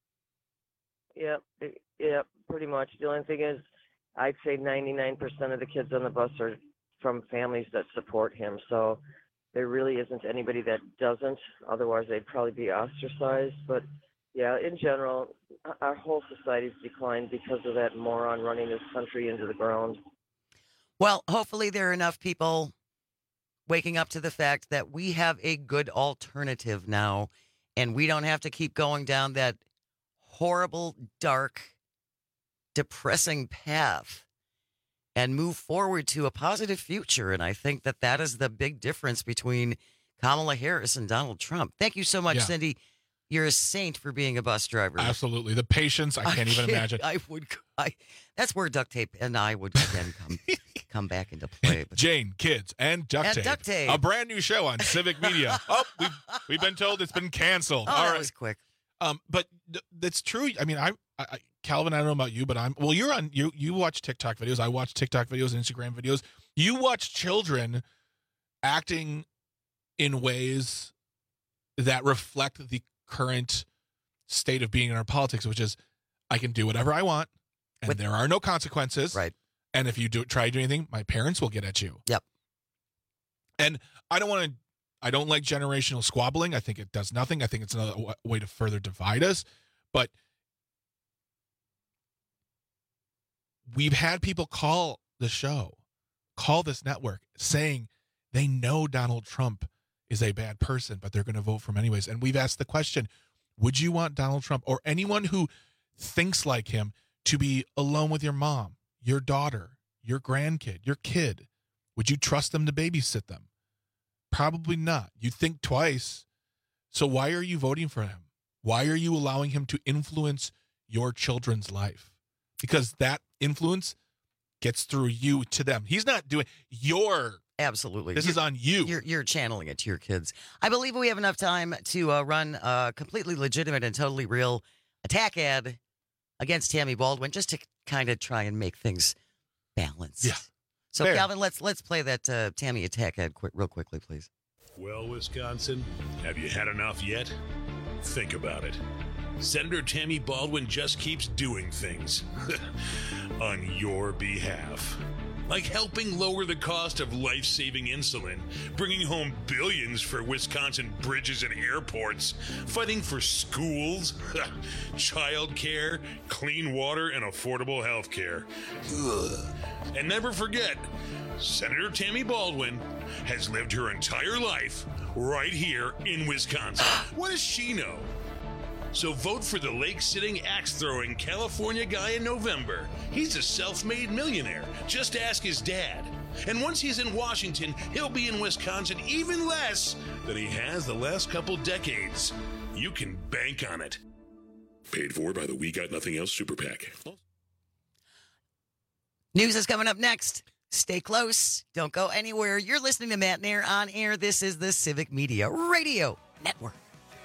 [SPEAKER 21] Yep, yep, pretty much. The only thing is, I'd say ninety-nine percent of the kids on the bus are from families that support him. So there really isn't anybody that doesn't. Otherwise, they'd probably be ostracized. But, yeah, in general, our whole society's declined because of that moron running this country into the ground.
[SPEAKER 14] Well, hopefully there are enough people waking up to the fact that we have a good alternative now, and we don't have to keep going down that horrible, dark, depressing path and move forward to a positive future. And I think that that is the big difference between Kamala Harris and Donald Trump. Thank you so much,
[SPEAKER 15] Yeah.
[SPEAKER 14] Cindy. You're a saint for being a bus driver.
[SPEAKER 15] Absolutely. The patience, I can't even imagine.
[SPEAKER 14] I would. I, that's where duct tape and I would again come come back into play. But
[SPEAKER 15] Jane, kids, and duct
[SPEAKER 14] And
[SPEAKER 15] tape.
[SPEAKER 14] duct tape.
[SPEAKER 15] A brand new show on Civic Media. Oh, we've, we've been told it's been canceled.
[SPEAKER 14] Oh,
[SPEAKER 15] All
[SPEAKER 14] that
[SPEAKER 15] right.
[SPEAKER 14] was quick.
[SPEAKER 15] Um, but th- that's true. I mean, I, I, Calvin, I don't know about you, but I'm, well, you're on, you, you watch TikTok videos. I watch TikTok videos and Instagram videos. You watch children acting in ways that reflect the current state of being in our politics, which is I can do whatever I want and
[SPEAKER 14] With-
[SPEAKER 15] there are no consequences.
[SPEAKER 14] Right.
[SPEAKER 15] And if you do try to do anything, my parents will get at you.
[SPEAKER 14] Yep.
[SPEAKER 15] And I don't want to, I don't like generational squabbling. I think it does nothing. I think it's another w- way to further divide us. But we've had people call the show, call this network, saying they know Donald Trump is a bad person, but they're going to vote for him anyways. And we've asked the question, would you want Donald Trump or anyone who thinks like him to be alone with your mom, your daughter, your grandkid, your kid? Would you trust them to babysit them? Probably not. You'd think twice. So why are you voting for him? Why are you allowing him to influence your children's life? Because that influence gets through you to them. He's not doing your.
[SPEAKER 14] Absolutely.
[SPEAKER 15] This
[SPEAKER 14] You're-
[SPEAKER 15] is on you.
[SPEAKER 14] You're, you're channeling it to your kids. I believe we have enough time to uh, run a completely legitimate and totally real attack ad against Tammy Baldwin, just to kind of try and make things balanced.
[SPEAKER 15] Yeah.
[SPEAKER 14] So,
[SPEAKER 22] Fair.
[SPEAKER 14] Calvin, let's let's play that uh, Tammy attack ad quick, real quickly, please.
[SPEAKER 22] Well, Wisconsin, have you had enough yet? Think about it. Senator Tammy Baldwin just keeps doing things on your behalf. Like helping lower the cost of life-saving insulin, bringing home billions for Wisconsin bridges and airports, fighting for schools, child care, clean water, and affordable health care. And never forget, Senator Tammy Baldwin has lived her entire life right here in Wisconsin. What does she know? So vote for the lake-sitting, axe-throwing California guy in November. He's a self-made millionaire. Just ask his dad. And once he's in Washington, he'll be in Wisconsin even less than he has the last couple decades. You can bank on it. Paid for by the We Got Nothing Else Super PAC.
[SPEAKER 14] News is coming up next. Stay close. Don't go anywhere. You're listening to Matt Nair on air. This is the Civic Media Radio Network.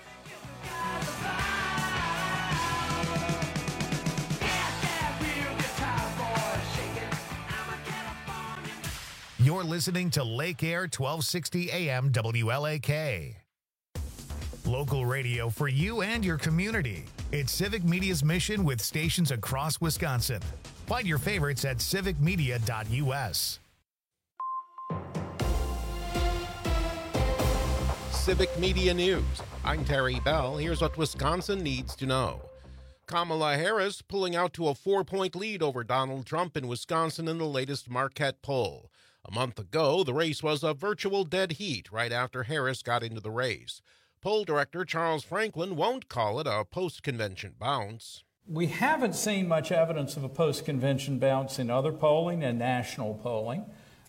[SPEAKER 1] You're listening to Lake Air twelve sixty A M W L A K. Local radio for you and your community. It's Civic Media's mission with stations across Wisconsin. Find your favorites at civic media dot U S.
[SPEAKER 5] Civic Media News. I'm Terry Bell. Here's what Wisconsin needs to know. Kamala Harris pulling out to a four-point lead over Donald Trump in Wisconsin in the latest Marquette poll. A month ago, the race was a virtual dead heat right after Harris got into the race. Poll director Charles Franklin won't call it a post-convention bounce.
[SPEAKER 2] We haven't seen much evidence of a post-convention bounce in other polling and national polling,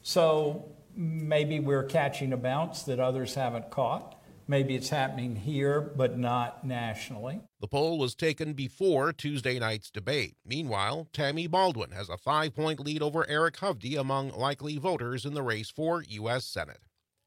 [SPEAKER 2] so maybe we're catching a bounce that others haven't caught. Maybe it's happening here, but not nationally.
[SPEAKER 5] The poll was taken before Tuesday night's debate. Meanwhile, Tammy Baldwin has a five-point lead over Eric Hovde among likely voters in the race for U S Senate.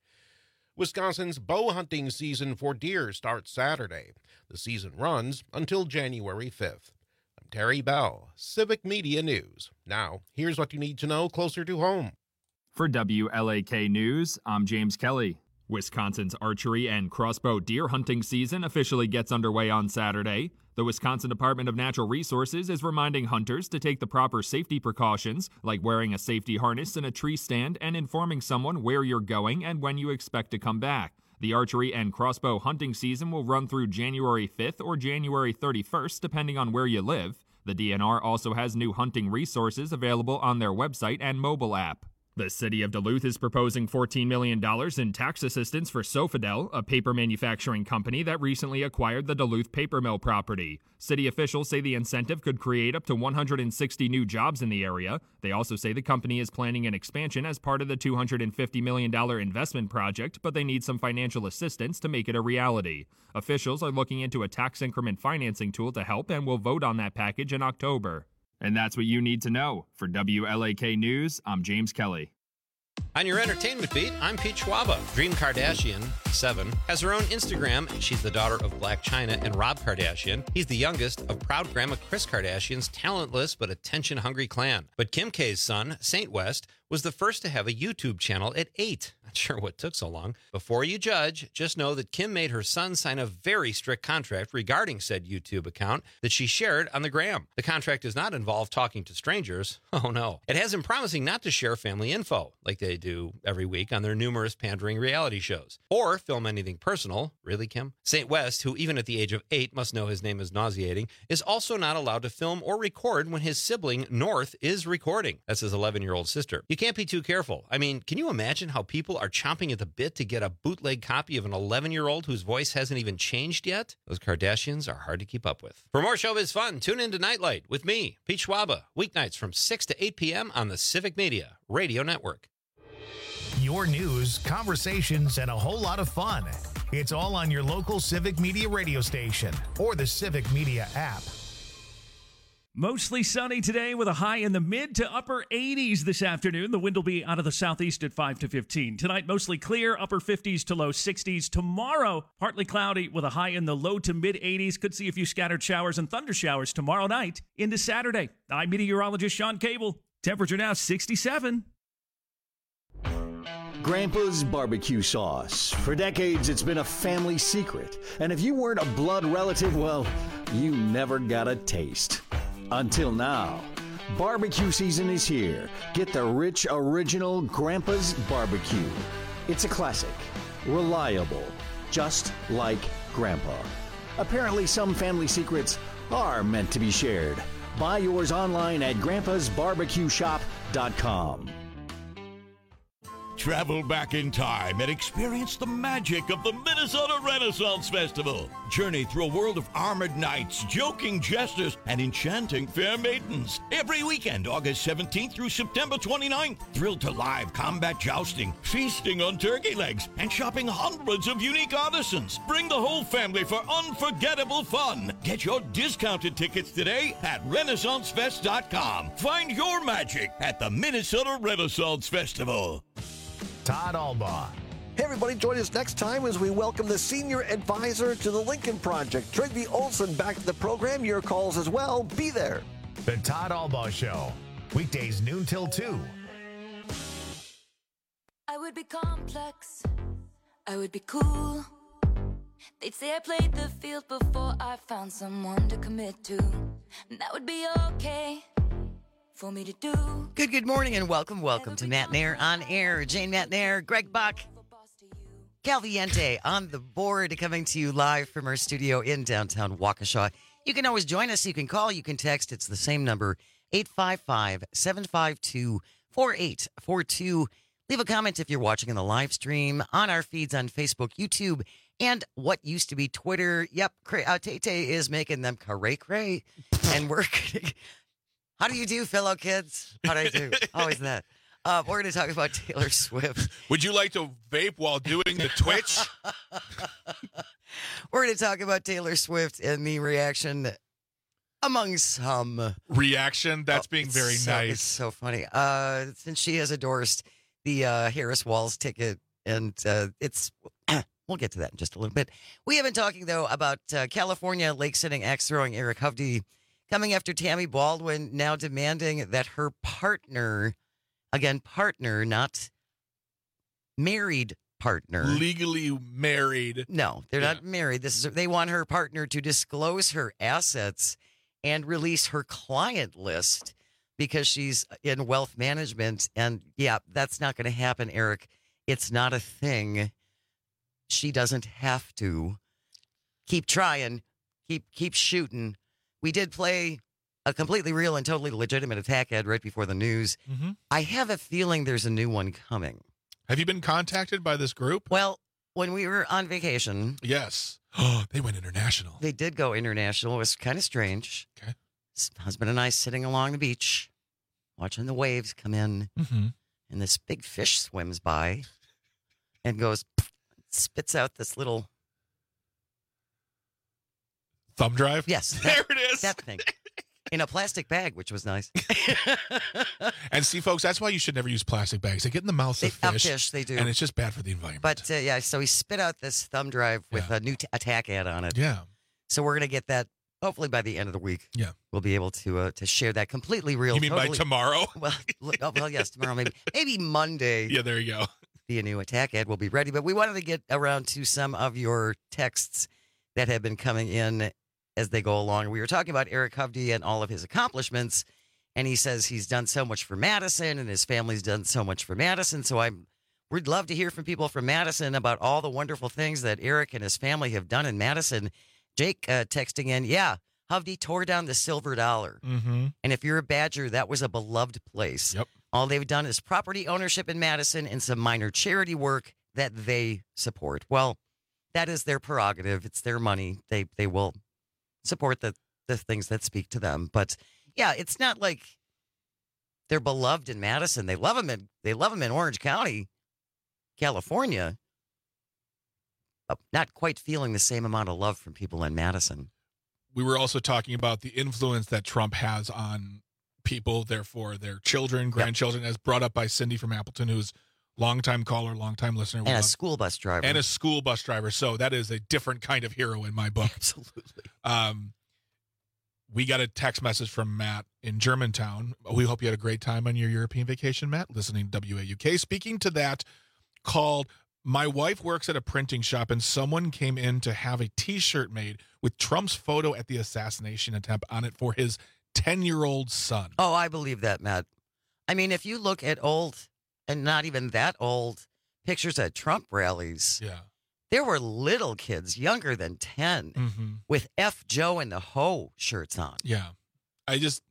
[SPEAKER 5] Wisconsin's bow hunting season for deer starts Saturday. The season runs until January fifth. I'm Terry Bell, Civic Media News. Now, here's what you need to know closer to home.
[SPEAKER 4] For W L A K News, I'm James Kelly. Wisconsin's archery and crossbow deer hunting season officially gets underway on Saturday. The Wisconsin Department of Natural Resources is reminding hunters to take the proper safety precautions, like wearing a safety harness in a tree stand and informing someone where you're going and when you expect to come back. The archery and crossbow hunting season will run through January fifth or January thirty-first, depending on where you live. The D N R also has new hunting resources available on their website and mobile app. The city of Duluth is proposing fourteen million dollars in tax assistance for Sofidel, a paper manufacturing company that recently acquired the Duluth paper mill property. City officials say the incentive could create up to one hundred sixty new jobs in the area. They also say the company is planning an expansion as part of the two hundred fifty million dollars investment project, but they need some financial assistance to make it a reality. Officials are looking into a tax increment financing tool to help and will vote on that package in October. And that's what you need to know. For W L A K News, I'm James Kelly.
[SPEAKER 12] On your entertainment beat, I'm Pete Schwaba. Dream Kardashian, seven, has her own Instagram. She's the daughter of Blac Chyna and Rob Kardashian. He's the youngest of proud grandma Kris Kardashian's talentless but attention-hungry clan. But Kim K's son, Saint West, was the first to have a YouTube channel at eight. Not sure what took so long. Before you judge, just know that Kim made her son sign a very strict contract regarding said YouTube account that she shared on the gram. The contract does not involve talking to strangers. Oh no. It has him promising not to share family info, like they do every week on their numerous pandering reality shows, or film anything personal. Really, Kim? Saint West, who even at the age of eight must know his name is nauseating, is also not allowed to film or record when his sibling, North, is recording. That's his eleven-year-old sister. You can't be too careful. I mean, can you imagine how people are chomping at the bit to get a bootleg copy of an eleven-year-old whose voice hasn't even changed yet? Those Kardashians are hard to keep up with. For more showbiz fun, tune in to Nightlight with me, Pete Schwaba, weeknights from six to eight p.m. on the Civic Media Radio Network.
[SPEAKER 1] Your news, conversations, and a whole lot of fun. It's all on your local Civic Media radio station or the Civic Media app.
[SPEAKER 9] Mostly sunny today with a high in the mid to upper eighties this afternoon. The wind will be out of the southeast at five to fifteen. Tonight, mostly clear, upper fifties to low sixties. Tomorrow, partly cloudy with a high in the low to mid eighties. Could see a few scattered showers and thunder showers tomorrow night into Saturday. I'm meteorologist Sean Cable. Temperature now sixty-seven.
[SPEAKER 3] Grandpa's barbecue sauce. For decades, it's been a family secret. And if you weren't a blood relative, well, you never got a taste. Until now. Barbecue season is here. Get the rich, original Grandpa's barbecue. It's a classic. Reliable. Just like Grandpa. Apparently, some family secrets are meant to be shared. Buy yours online at grandpas barbecue shop dot com.
[SPEAKER 23] Travel back in time and experience the magic of the Minnesota Renaissance Festival. Journey through a world of armored knights, joking jesters, and enchanting fair maidens. Every weekend, August seventeenth through September twenty-ninth. Thrilled to live combat jousting, feasting on turkey legs, and shopping hundreds of unique artisans. Bring the whole family for unforgettable fun. Get your discounted tickets today at renaissance fest dot com. Find your magic at the Minnesota Renaissance Festival.
[SPEAKER 1] Todd Albaugh.
[SPEAKER 24] Hey, everybody, join us next time as we welcome the senior advisor to the Lincoln Project, Trygve Olsen, back to the program. Your calls as well. Be there.
[SPEAKER 1] The Todd Albaugh Show. Weekdays noon till two.
[SPEAKER 25] I would be complex. I would be cool. They'd say I played the field before I found someone to commit to. And that would be okay. for me to do.
[SPEAKER 14] Good, good morning and welcome, welcome to Matt Nair on air. Jane Matt Nair, Greg Buck, Calviente on the board, coming to you live from our studio in downtown Waukesha. You can always join us. You can call, you can text. It's the same number, eight five five, seven five two, four eight four two. Leave a comment if you're watching in the live stream on our feeds on Facebook, YouTube, and what used to be Twitter. Yep, uh, Tay-Tay is making them cray-cray. And we're how do you do, fellow kids? How do I do? Always that. Uh, we're going to talk about Taylor Swift.
[SPEAKER 15] Would you like to vape while doing the Twitch?
[SPEAKER 14] We're going to talk about Taylor Swift and the reaction among some.
[SPEAKER 15] Reaction? That's
[SPEAKER 14] Oh,
[SPEAKER 15] being
[SPEAKER 14] it's
[SPEAKER 15] very
[SPEAKER 14] so-
[SPEAKER 15] nice.
[SPEAKER 14] It's so funny. Uh, since she has endorsed the uh, Harris Walls ticket, and uh, it's we'll get to that in just a little bit. We have been talking though about uh, California lake sitting ex throwing Eric Hovde coming after Tammy Baldwin, now demanding that her partner, again partner, not married partner,
[SPEAKER 15] Legally married.
[SPEAKER 14] no, they're
[SPEAKER 15] Yeah.
[SPEAKER 14] not married. This is they want her partner to disclose her assets and release her client list because she's in wealth management. And yeah, that's not going to happen, Eric. It's not a thing. She doesn't have to. Keep trying. Keep keep shooting. We did play a completely real and totally legitimate attack ad right before the news.
[SPEAKER 15] Mm-hmm.
[SPEAKER 14] I have a feeling there's a new one coming.
[SPEAKER 15] Have you been contacted by this group?
[SPEAKER 14] Well, when we were on vacation,
[SPEAKER 15] Yes. Oh, they went international.
[SPEAKER 14] they did go international. It was kind of strange.
[SPEAKER 15] Okay.
[SPEAKER 14] S- Husband and I sitting along the beach, watching the waves come in,
[SPEAKER 15] Mm-hmm.
[SPEAKER 14] and this big fish swims by and goes, spits out this little,
[SPEAKER 15] Thumb drive?
[SPEAKER 14] yes,
[SPEAKER 15] There
[SPEAKER 14] that,
[SPEAKER 15] it is.
[SPEAKER 14] that thing, in a plastic bag, which was nice.
[SPEAKER 15] And see, folks, that's why you should never use plastic bags. They get in the mouths
[SPEAKER 14] They,
[SPEAKER 15] of
[SPEAKER 14] of
[SPEAKER 15] fish,
[SPEAKER 14] fish, they do.
[SPEAKER 15] and it's just bad for the environment.
[SPEAKER 14] But uh, yeah, so he spit out this thumb drive with
[SPEAKER 15] Yeah.
[SPEAKER 14] a new t- attack ad on it.
[SPEAKER 15] yeah.
[SPEAKER 14] So we're gonna get that hopefully by the end of the week.
[SPEAKER 15] Yeah.
[SPEAKER 14] We'll be able to uh, to share that completely real.
[SPEAKER 15] You mean by
[SPEAKER 14] totally-
[SPEAKER 15] tomorrow?
[SPEAKER 14] Well, look, oh, well, yes, tomorrow maybe maybe Monday.
[SPEAKER 15] Yeah, there you go.
[SPEAKER 14] The new attack ad will be ready. But we wanted to get around to some of your texts that have been coming in as they go along. We were talking about Eric Hovde and all of his accomplishments, and he says he's done so much for Madison, and his family's done so much for Madison. So I'm we'd love to hear from people from Madison about all the wonderful things that Eric and his family have done in Madison. Jake uh, texting in, yeah, Hovde tore down the silver dollar.
[SPEAKER 15] Mm-hmm.
[SPEAKER 14] And if you're a Badger, that was a beloved place.
[SPEAKER 15] Yep.
[SPEAKER 14] All they've done is property ownership in Madison and some minor charity work that they support. Well, that is their prerogative. It's their money. They they will support the, the things that speak to them. But yeah, it's not like they're beloved in Madison. They love them in they love them in Orange County, California. Uh, not quite feeling the same amount of love from people in Madison.
[SPEAKER 15] We were also talking about the influence that Trump has on people, therefore their children, grandchildren, as brought up by Cindy from Appleton, who's longtime caller, longtime listener. We
[SPEAKER 14] And a
[SPEAKER 15] love-
[SPEAKER 14] school bus driver.
[SPEAKER 15] and a school bus driver. So that is a different kind of hero in my book.
[SPEAKER 14] Absolutely.
[SPEAKER 15] Um, we got a text message from Matt in Germantown. We hope you had a great time on your European vacation, Matt, listening to W A U K. Speaking to that, called, my wife works at a printing shop and someone came in to have a T-shirt made with Trump's photo at the assassination attempt on it for his ten-year-old son.
[SPEAKER 14] Oh, I believe that, Matt. I mean, if you look at old and not even that old pictures at Trump rallies,
[SPEAKER 15] Yeah.
[SPEAKER 14] there were little kids younger than ten
[SPEAKER 15] Mm-hmm.
[SPEAKER 14] with F Joe and the Ho shirts on.
[SPEAKER 15] Yeah. I just,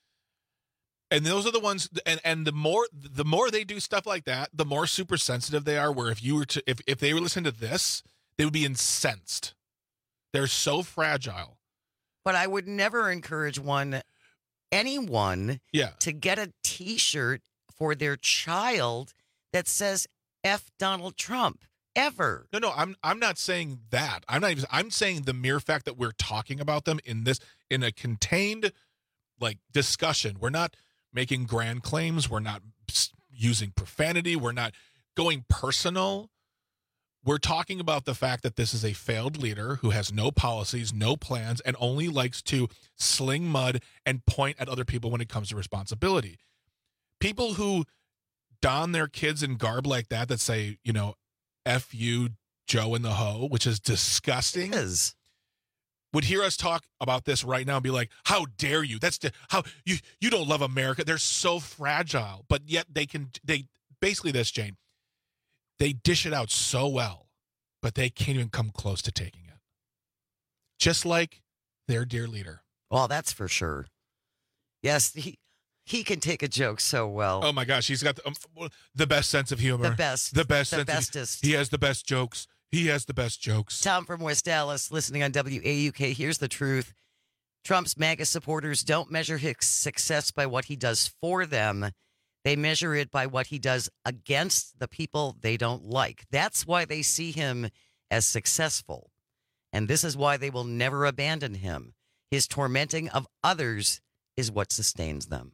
[SPEAKER 15] and those are the ones, and, and the more, the more they do stuff like that, the more super sensitive they are, where if you were to, if, if they were listening to this, they would be incensed. They're so fragile.
[SPEAKER 14] But I would never encourage one, anyone,
[SPEAKER 15] Yeah.
[SPEAKER 14] to get a T-shirt for their child that says F Donald Trump ever.
[SPEAKER 15] No, no, I'm I'm not saying that. I'm not even I'm saying the mere fact that we're talking about them in this in a contained like discussion. We're not making grand claims, we're not s- using profanity, we're not going personal. We're talking about the fact that this is a failed leader who has no policies, no plans, and only likes to sling mud and point at other people when it comes to responsibility. People who don their kids in garb like that, that say, you know, F you, Joe and the Ho, which is disgusting.
[SPEAKER 14] It is.
[SPEAKER 15] would hear us talk about this right now and be like, how dare you? That's the, how you you don't love America. They're so fragile, but yet they can they basically this, Jane. They dish it out so well, but they can't even come close to taking it. Just like their dear leader.
[SPEAKER 14] Well, that's for sure. Yes, he he can take a joke so well.
[SPEAKER 15] Oh my gosh, he's got the, um, the best sense of humor.
[SPEAKER 14] The best.
[SPEAKER 15] The best.
[SPEAKER 14] The
[SPEAKER 15] sense of-
[SPEAKER 14] bestest.
[SPEAKER 15] he has the best jokes. He has the best jokes.
[SPEAKER 14] Tom from West Dallas, listening on W A U K. Here's the truth. Trump's MAGA supporters don't measure his success by what he does for them. They measure it by what he does against the people they don't like. That's why they see him as successful. And this is why they will never abandon him. His tormenting of others is what sustains them.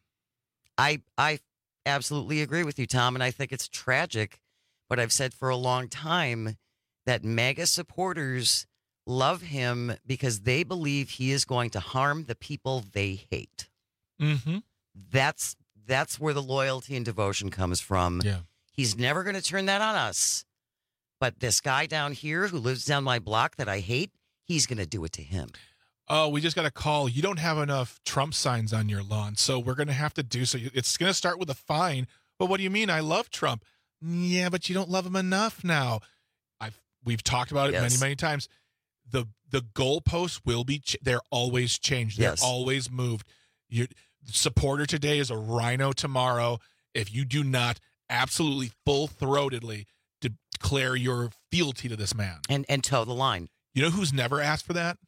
[SPEAKER 14] I I absolutely agree with you, Tom, and I think it's tragic, but I've said for a long time that MAGA supporters love him because they believe he is going to harm the people they hate.
[SPEAKER 15] Mm-hmm.
[SPEAKER 14] That's that's where the loyalty and devotion comes from.
[SPEAKER 15] Yeah.
[SPEAKER 14] He's never going to turn that on us. But this guy down here who lives down my block that I hate, he's going to do it to him.
[SPEAKER 15] Oh, we just got a call. You don't have enough Trump signs on your lawn, so we're going to have to do so. It's going to start with a fine. But what do you mean? I love Trump. Yeah, but you don't love him enough now. I've we've talked about it
[SPEAKER 14] Yes.
[SPEAKER 15] many, many times. The the goalposts will be ch- they're always changed. They're
[SPEAKER 14] Yes.
[SPEAKER 15] always moved. Your supporter today is a rhino tomorrow. If you do not absolutely full-throatedly declare your fealty to this man
[SPEAKER 14] and and toe the line.
[SPEAKER 15] You know who's never asked for that?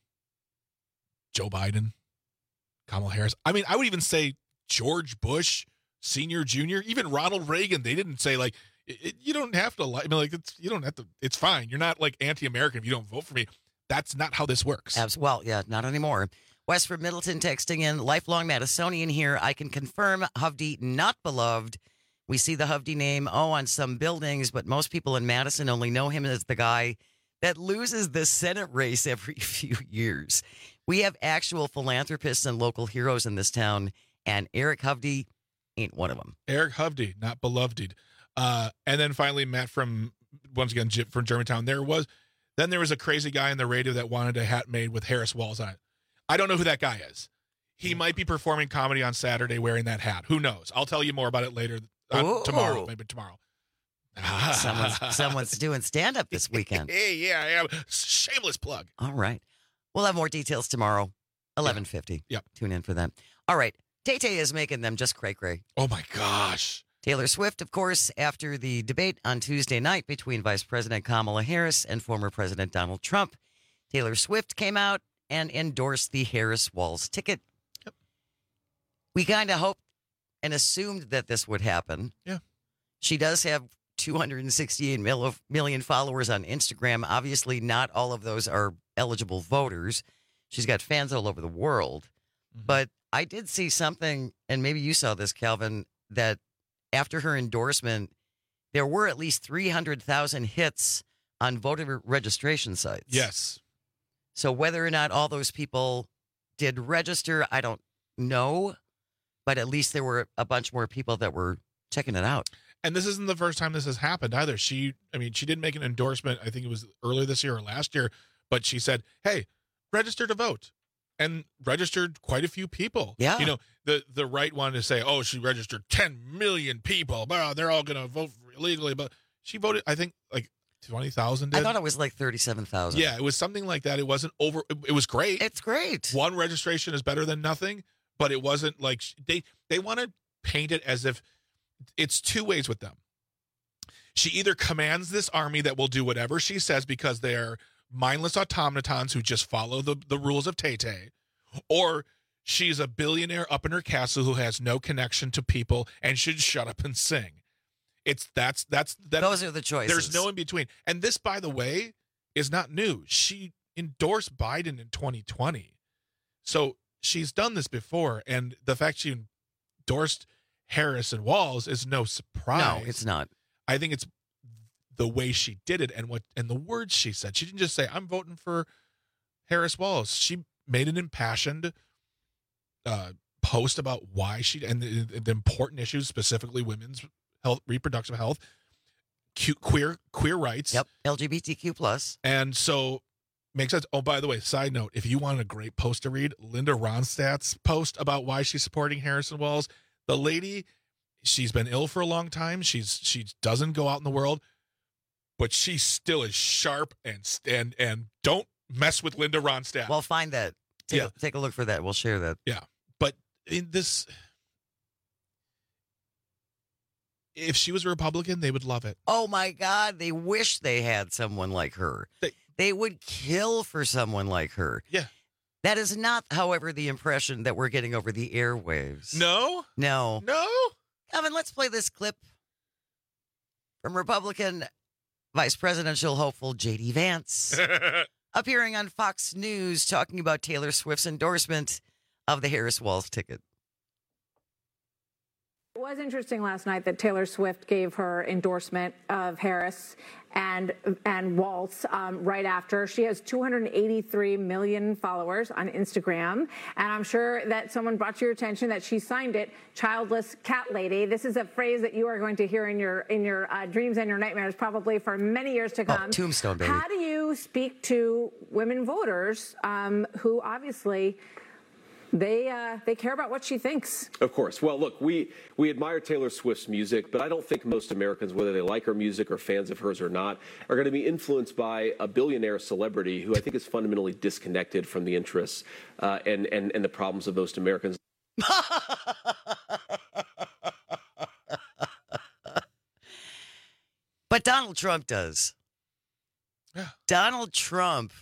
[SPEAKER 15] Joe Biden, Kamala Harris. I mean, I would even say George Bush, Senior, Junior, even Ronald Reagan. They didn't say like, it, it- you don't have to like. I mean, like it's you don't have to. It's fine. You're not like anti-American if you don't vote for me. That's not how this works.
[SPEAKER 14] Abs- well, yeah, not anymore. Wes from Middleton texting in, lifelong Madisonian here. I can confirm Hovde not beloved. We see the Hovde name, oh, on some buildings, but most people in Madison only know him as the guy that loses the Senate race every few years. We have actual philanthropists and local heroes in this town, and Eric Hovde ain't one of them.
[SPEAKER 15] Eric Hovde, not beloved. Uh, and then finally, Matt from once again J- from Germantown. There was then there was a crazy guy on the radio that wanted a hat made with Harris Walls on it. I don't know who that guy is. He might be performing comedy on Saturday wearing that hat. Who knows? I'll tell you more about it later uh,
[SPEAKER 14] Ooh.
[SPEAKER 15] tomorrow. Maybe tomorrow.
[SPEAKER 14] Someone's, someone's doing stand-up this weekend.
[SPEAKER 15] Hey, yeah, yeah. Shameless plug.
[SPEAKER 14] All right. We'll have more details tomorrow, eleven fifty.
[SPEAKER 15] Yep.
[SPEAKER 14] Tune in for that. All right. Tay-Tay is making them just cray-cray.
[SPEAKER 15] Oh, my gosh.
[SPEAKER 14] Taylor Swift, of course, after the debate on Tuesday night between Vice President Kamala Harris and former President Donald Trump, Taylor Swift came out and endorsed the Harris Walls ticket.
[SPEAKER 15] Yep.
[SPEAKER 14] We kind of hoped and assumed that this would happen.
[SPEAKER 15] Yeah.
[SPEAKER 14] She does have two hundred sixty-eight mil- million followers on Instagram. Obviously, not all of those are eligible voters. She's got fans all over the world.
[SPEAKER 15] Mm-hmm.
[SPEAKER 14] But I did see something, and maybe you saw this, Calvin, that after her endorsement, there were at least three hundred thousand hits on voter registration sites.
[SPEAKER 15] Yes.
[SPEAKER 14] So whether or not all those people did register, I don't know. But at least there were a bunch more people that were checking it out.
[SPEAKER 15] And this isn't the first time this has happened either. She, I mean, she did make an endorsement. I think it was earlier this year or last year, but she said, "Hey, register to vote," and registered quite a few people.
[SPEAKER 14] Yeah.
[SPEAKER 15] You know, the the right wanted to say, "Oh, she registered ten million people. Well, they're all going to vote illegally," but she voted, I think, like twenty thousand.
[SPEAKER 14] I thought it was like thirty-seven thousand.
[SPEAKER 15] Yeah, it was something like that. It wasn't over. It, it was great.
[SPEAKER 14] It's great.
[SPEAKER 15] One registration is better than nothing, but it wasn't like they they want to paint it as if it's two ways with them. She either commands this army that will do whatever she says because they're mindless automatons who just follow the, the rules of Tay-Tay, or she's a billionaire up in her castle who has no connection to people and should shut up and sing. It's that's that's that.
[SPEAKER 14] Those are the choices.
[SPEAKER 15] There's no in between. And this, by the way, is not new. She endorsed Biden in twenty twenty, so she's done this before. And the fact she endorsed Harris and Walls is no surprise.
[SPEAKER 14] No, it's not.
[SPEAKER 15] I think it's the way she did it and what and the words she said. She didn't just say, "I'm voting for Harris Walls." She made an impassioned uh, post about why she and the, the important issues, specifically women's health, reproductive health, Q, queer queer rights.
[SPEAKER 14] Yep, L G B T Q plus.
[SPEAKER 15] And so Makes sense. Oh, by the way, side note, if you want a great post to read, Linda Ronstadt's post about why she's supporting Harrison Wells. The lady, she's been ill for a long time. She's she doesn't go out in the world, but she still is sharp and and and don't mess with Linda Ronstadt.
[SPEAKER 14] Well, find that. Take,
[SPEAKER 15] Yeah.
[SPEAKER 14] a, take a look for that. We'll share that.
[SPEAKER 15] Yeah. But in this, if she was a Republican, they would love it.
[SPEAKER 14] Oh my God, they wish they had someone like her.
[SPEAKER 15] They,
[SPEAKER 14] they would kill for someone like her.
[SPEAKER 15] Yeah.
[SPEAKER 14] That is not, however, the impression that we're getting over the airwaves.
[SPEAKER 15] No?
[SPEAKER 14] No.
[SPEAKER 15] No?
[SPEAKER 14] Evan, let's play this clip from Republican Vice Presidential hopeful J D Vance appearing on Fox News talking about Taylor Swift's endorsement of the Harris Walls ticket.
[SPEAKER 6] It was interesting last night that Taylor Swift gave her endorsement of Harris and and Waltz um, right after. She has two hundred eighty-three million followers on Instagram, and I'm sure that someone brought to your attention that she signed it, "Childless Cat Lady." This is a phrase that you are going to hear in your in your uh, dreams and your nightmares probably for many years to come.
[SPEAKER 14] Oh, tombstone, baby.
[SPEAKER 6] How do you speak to women voters um, who obviously they uh, they care about what she thinks?
[SPEAKER 8] Of course. Well, look, we, we admire Taylor Swift's music, but I don't think most Americans, whether they like her music or fans of hers or not, are going to be influenced by a billionaire celebrity who I think is fundamentally disconnected from the interests uh, and, and, and the problems of most Americans.
[SPEAKER 14] But Donald Trump does.
[SPEAKER 15] Yeah.
[SPEAKER 14] Donald Trump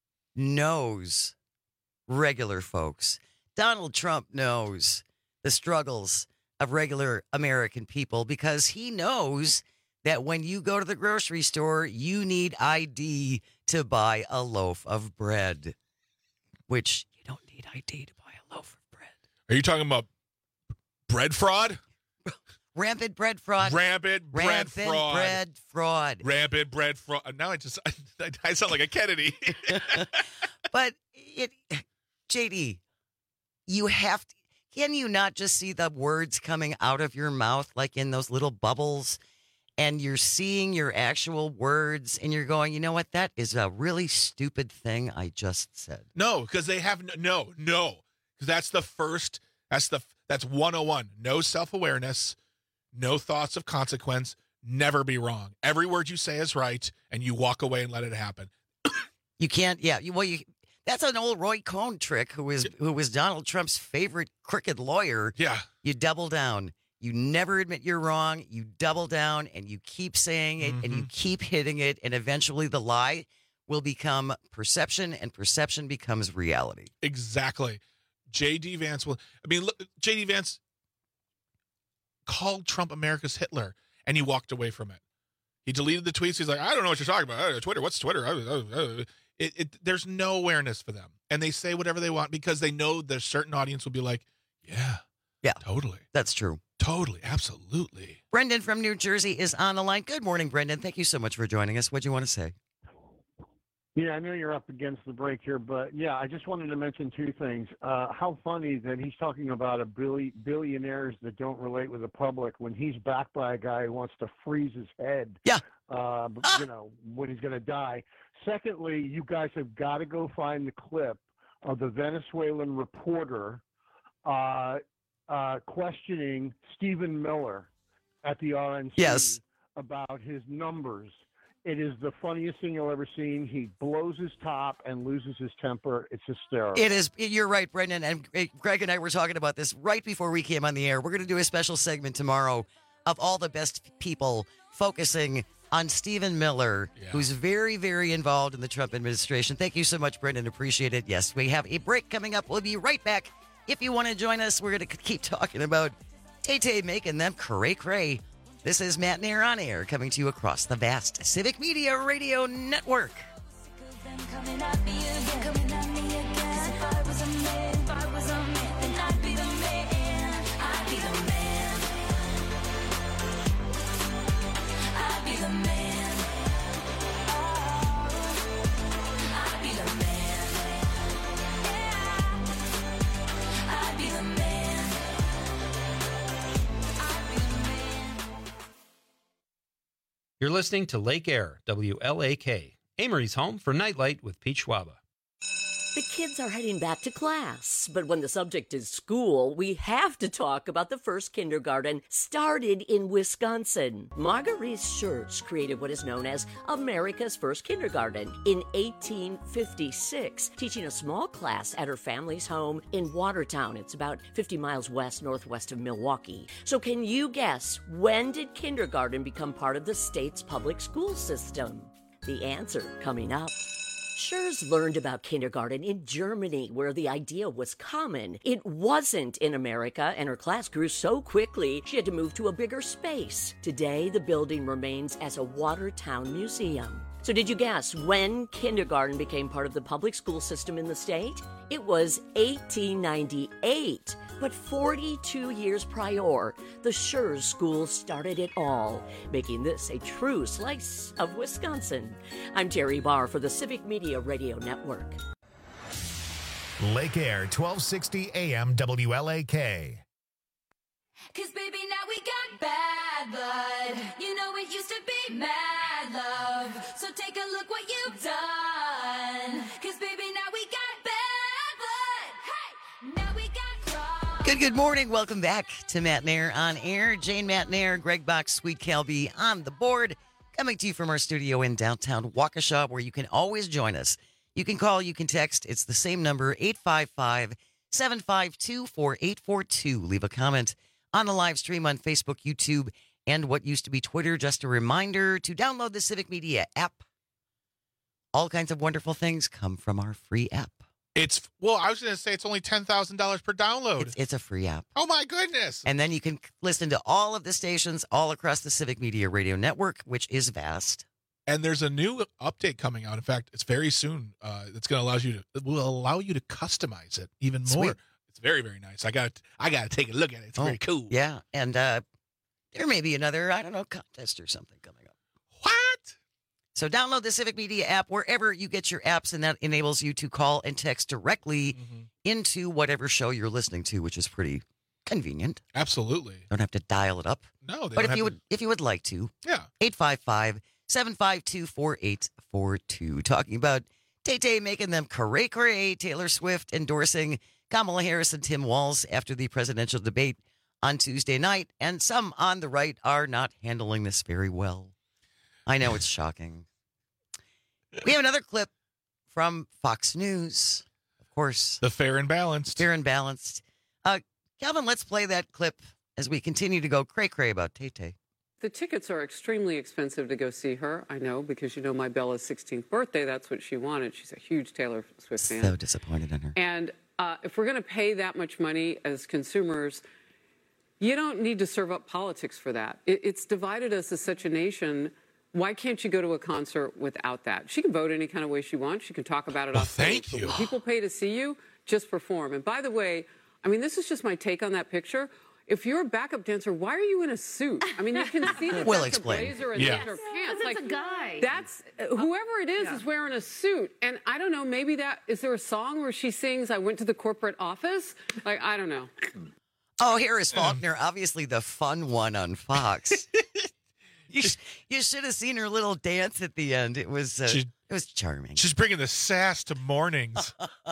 [SPEAKER 14] knows regular folks. Donald Trump knows the struggles of regular American people because he knows that when you go to the grocery store, you need I D to buy a loaf of bread, which you don't need I D to buy a loaf of bread.
[SPEAKER 15] Are you talking about bread fraud?
[SPEAKER 14] Rampant bread fraud.
[SPEAKER 15] Rampant bread
[SPEAKER 14] Rampant
[SPEAKER 15] fraud.
[SPEAKER 14] bread fraud.
[SPEAKER 15] Rampant bread fraud. Now I just, I, I sound like a Kennedy.
[SPEAKER 14] But it, J D, you have to, can you not just see the words coming out of your mouth like in those little bubbles? And you're seeing your actual words and you're going, you know what? That is a really stupid thing I just said.
[SPEAKER 15] No, because they have, no, no. Because that's the first, that's the, that's one oh one. No self-awareness, no thoughts of consequence, never be wrong. Every word you say is right and you walk away and let it happen.
[SPEAKER 14] You can't, yeah. You, well, you, that's an old Roy Cohn trick, who is who was Donald Trump's favorite crooked lawyer.
[SPEAKER 15] Yeah.
[SPEAKER 14] You double down. You never admit you're wrong. You double down and you keep saying it and you keep hitting it. And eventually the lie will become perception and perception becomes reality.
[SPEAKER 15] Exactly. J D Vance will, I mean, look, J D Vance called Trump America's Hitler and he walked away from it. He deleted the tweets. He's like, I don't know what you're talking about. Uh, Twitter, what's Twitter? Uh, uh, uh. It, it, there's no awareness for them. And they say whatever they want because they know there's certain audience will be like, yeah,
[SPEAKER 14] yeah,
[SPEAKER 15] totally.
[SPEAKER 14] That's true.
[SPEAKER 15] Totally. Absolutely.
[SPEAKER 14] Brendan from New Jersey is on the line. Good morning, Brendan. Thank you so much for joining us. What do you want to say?
[SPEAKER 10] Yeah, I know you're up against the break here, but yeah, I just wanted to mention two things. Uh, how funny that he's talking about a billi- billionaires that don't relate with the public when he's backed by a guy who wants to freeze his head.
[SPEAKER 14] Yeah.
[SPEAKER 10] Uh, you know, when he's going to die. Secondly, you guys have got to go find the clip of the Venezuelan reporter uh, uh, questioning Stephen Miller at the R N C
[SPEAKER 14] yes.
[SPEAKER 10] about his numbers. It is the funniest thing you'll ever seen. He blows his top and loses his temper. It's hysterical.
[SPEAKER 14] It is. You're right, Brendan. And Greg and I were talking about this right before we came on the air. We're going to do a special segment tomorrow of all the best people focusing on Stephen Miller, yeah. who's very, very involved in the Trump administration. Thank you so much, Brendan. Appreciate it. Yes, we have a break coming up. We'll be right back. If you want to join us, we're going to keep talking about Tay-Tay making them cray-cray. This is Matt Nair on Air, coming to you across the vast Civic Media Radio Network.
[SPEAKER 12] You're listening to Lake Air, W L A K, Amory's home for Nightlight with Pete Schwaba.
[SPEAKER 11] The kids are heading back to class, but when the subject is school, we have to talk about the first kindergarten started in Wisconsin. Marguerite Schurz created what is known as America's first kindergarten in eighteen fifty-six, teaching a small class at her family's home in Watertown. It's about fifty miles west northwest of Milwaukee. So can you guess, when did kindergarten become part of the state's public school system? The answer coming up. Schurz learned about kindergarten in Germany, where the idea was common. It wasn't in America, and her class grew so quickly she had to move to a bigger space. Today, the building remains as a Watertown museum. So did you guess when kindergarten became part of the public school system in the state? It was eighteen ninety-eight. But forty-two years prior, the Schurz School started it all, making this a true slice of Wisconsin. I'm Terry Barr for the Civic Media Radio Network.
[SPEAKER 1] Lake Air, twelve sixty A M W L A K.
[SPEAKER 25] Cause baby, now we got bad blood. You know it used to be mad love. So take a look what you've done. Cause baby, now we got bad blood. Hey, now we got
[SPEAKER 14] Good, good morning. Welcome back to Matt Nair on Air. Jane Matt Nair, Greg Box, Sweet Calby on the board. Coming to you from our studio in downtown Waukesha, where you can always join us. You can call, you can text. It's the same number, eight five five, seven five two, four eight four two. Leave a comment on the live stream on Facebook, YouTube, and what used to be Twitter. Just a reminder to download the Civic Media app. All kinds of wonderful things come from our free app.
[SPEAKER 15] It's, well, I was going to say it's only ten thousand dollars per download.
[SPEAKER 14] It's, it's a free app.
[SPEAKER 15] Oh, my goodness.
[SPEAKER 14] And then you can listen to all of the stations all across the Civic Media Radio Network, which is vast.
[SPEAKER 15] And there's a new update coming out. In fact, it's very soon. Uh, it's going to allow you to, it will allow you to customize it even more.
[SPEAKER 14] Sweet.
[SPEAKER 15] It's very, very nice. I got, I got to take a look at it. It's
[SPEAKER 14] Oh,
[SPEAKER 15] very cool.
[SPEAKER 14] Yeah. And uh, there may be another, I don't know, contest or something coming up.
[SPEAKER 15] What?
[SPEAKER 14] So download the Civic Media app wherever you get your apps, and that enables you to call and text directly
[SPEAKER 15] Mm-hmm.
[SPEAKER 14] into whatever show you're listening to, which is pretty convenient.
[SPEAKER 15] Absolutely.
[SPEAKER 14] Don't have to dial it up.
[SPEAKER 15] No, they
[SPEAKER 14] but
[SPEAKER 15] don't
[SPEAKER 14] if
[SPEAKER 15] have
[SPEAKER 14] you
[SPEAKER 15] to-
[SPEAKER 14] would, if you would like to,
[SPEAKER 15] Yeah.
[SPEAKER 14] eight five five, seven five two, four eight four two. Talking about Tay-Tay making them cray-cray, Taylor Swift endorsing Kamala Harris and Tim Walz after the presidential debate on Tuesday night, and some on the right are not handling this very well. I know it's shocking. We have another clip from Fox News, of course.
[SPEAKER 15] The Fair and Balanced.
[SPEAKER 14] Fair and Balanced. Uh, Calvin, let's play that clip as we continue to go cray-cray about Tay-Tay.
[SPEAKER 17] The tickets are extremely expensive to go see her. I know, because you know my Bella's sixteenth birthday, that's what she wanted. She's a huge Taylor Swift fan.
[SPEAKER 14] So disappointed in her.
[SPEAKER 17] And uh, if we're going to pay that much money as consumers, you don't need to serve up politics for that. It, it's divided us as such a nation. Why can't you go to a concert without that? She can vote any kind of way she wants. She can talk about it
[SPEAKER 15] Well,
[SPEAKER 17] off stage.
[SPEAKER 15] thank
[SPEAKER 17] But
[SPEAKER 15] you.
[SPEAKER 17] when people pay to see you, just perform. And by the way, I mean, this is just my take on that picture. If you're a backup dancer, why are you in a suit? I mean, you can see that
[SPEAKER 14] We'll
[SPEAKER 17] that's
[SPEAKER 14] explain.
[SPEAKER 17] a blazer and
[SPEAKER 14] Yeah.
[SPEAKER 17] those are
[SPEAKER 18] Yes,
[SPEAKER 17] pants.
[SPEAKER 18] it's a guy.
[SPEAKER 17] That's uh, whoever it is is wearing a suit, and I don't know. Maybe that is there a song where she sings "I went to the corporate office"? Like I don't know.
[SPEAKER 14] Oh, Harris Faulkner, obviously the fun one on Fox. you sh- you should have seen her little dance at the end. It was uh,
[SPEAKER 15] She-
[SPEAKER 14] it was charming.
[SPEAKER 15] She's bringing the sass to mornings.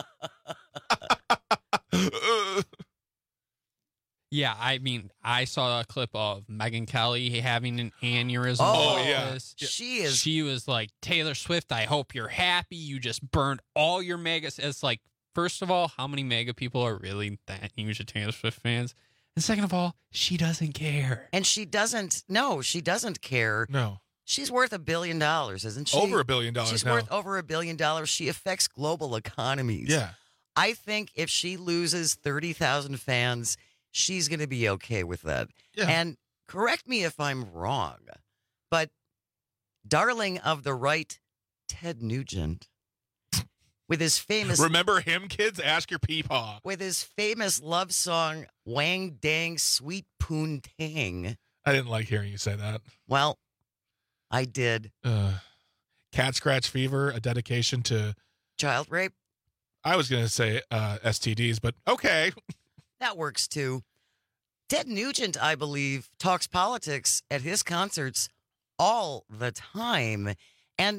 [SPEAKER 16] Yeah, I mean, I saw a clip of Megyn Kelly having an aneurysm.
[SPEAKER 14] Oh,
[SPEAKER 16] about
[SPEAKER 15] yeah.
[SPEAKER 16] this.
[SPEAKER 14] She is.
[SPEAKER 16] She was like, Taylor Swift, I hope you're happy. You just burned all your megas. It's like, first of all, how many mega people are really that huge of Taylor Swift fans? And second of all, she doesn't care.
[SPEAKER 14] And she doesn't. No, she doesn't care.
[SPEAKER 15] No.
[SPEAKER 14] She's worth a billion dollars, isn't she?
[SPEAKER 15] Over a billion dollars
[SPEAKER 14] She's
[SPEAKER 15] now.
[SPEAKER 14] worth over a billion dollars. She affects global economies.
[SPEAKER 15] Yeah.
[SPEAKER 14] I think if she loses thirty thousand fans, she's going to be okay with that.
[SPEAKER 15] Yeah.
[SPEAKER 14] And correct me if I'm wrong, but darling of the right, Ted Nugent, with his famous
[SPEAKER 15] Remember him, kids? Ask your peepaw.
[SPEAKER 14] with his famous love song "Wang Dang Sweet Poon Tang."
[SPEAKER 15] I didn't like hearing you say that.
[SPEAKER 14] Well, I did.
[SPEAKER 15] Uh, Cat Scratch Fever, a dedication to
[SPEAKER 14] Child rape.
[SPEAKER 15] I was going to say uh, S T Ds, but okay.
[SPEAKER 14] That works too. Ted Nugent, I believe, talks politics at his concerts all the time. And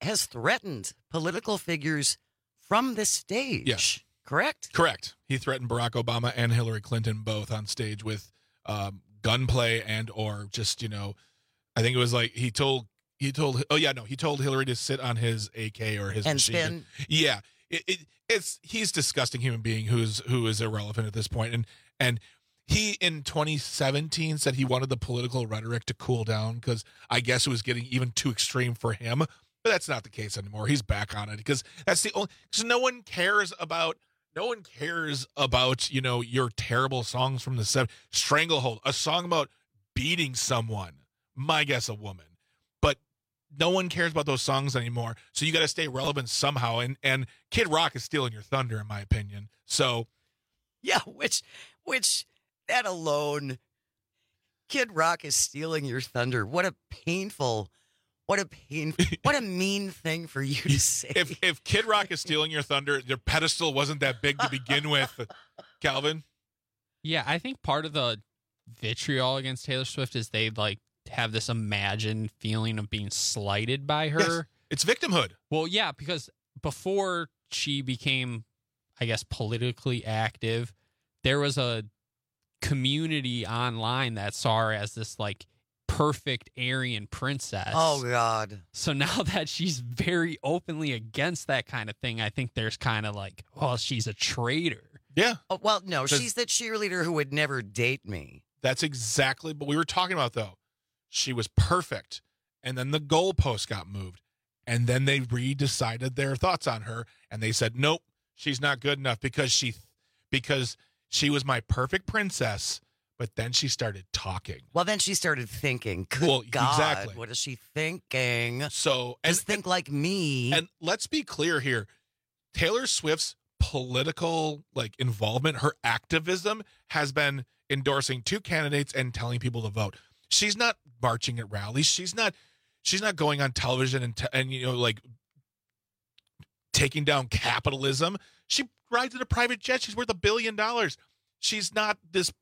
[SPEAKER 14] has threatened political figures from the stage.
[SPEAKER 15] Yes.
[SPEAKER 14] Correct?
[SPEAKER 15] Correct. He threatened Barack Obama and Hillary Clinton both on stage with um, gunplay and or just, you know, I think it was like he told, he told, oh, yeah, no, he told Hillary to sit on his A K or his
[SPEAKER 14] And
[SPEAKER 15] machine
[SPEAKER 14] spin.
[SPEAKER 15] gun. Yeah. It, it, it's, he's a disgusting human being who's, who is irrelevant at this point. And, and he in twenty seventeen said he wanted the political rhetoric to cool down because I guess it was getting even too extreme for him. But that's not the case anymore. He's back on it because that's the only, because no one cares about, no one cares about, you know, your terrible songs from the seventies. Stranglehold, a song about beating someone, my guess a woman. But no one cares about those songs anymore. So you got to stay relevant somehow. And, and Kid Rock is stealing your thunder, in my opinion. So.
[SPEAKER 14] Yeah, which, which, that alone, Kid Rock is stealing your thunder. What a painful, what a painful, what a mean thing for you to say.
[SPEAKER 15] If if Kid Rock is stealing your thunder, their pedestal wasn't that big to begin with, Calvin.
[SPEAKER 16] Yeah, I think part of the vitriol against Taylor Swift is they like have this imagined feeling of being slighted by her.
[SPEAKER 15] Yes, it's victimhood.
[SPEAKER 16] Well, yeah, because before she became, I guess, politically active, there was a community online that saw her as this like perfect Aryan princess.
[SPEAKER 14] Oh God.
[SPEAKER 16] So now that she's very openly against that kind of thing, I think there's kind of like, well, she's a traitor.
[SPEAKER 15] Yeah.
[SPEAKER 14] Oh, well, no, she's the cheerleader who would never date me.
[SPEAKER 15] That's exactly what we were talking about, though. She was perfect, and then the goalpost got moved, and then they re-decided their thoughts on her, and they said, nope, she's not good enough because she, because she was my perfect princess, but then she started talking.
[SPEAKER 14] Well, then she started thinking, good
[SPEAKER 15] well,
[SPEAKER 14] God,
[SPEAKER 15] exactly.
[SPEAKER 14] What is she thinking?
[SPEAKER 15] So and,
[SPEAKER 14] Just think like me.
[SPEAKER 15] And let's be clear here. Taylor Swift's political like involvement, her activism has been endorsing two candidates and telling people to vote. She's not marching at rallies. She's not she's not going on television and, t- and you know, like taking down capitalism. She rides in a private jet. She's worth a billion dollars. She's not this.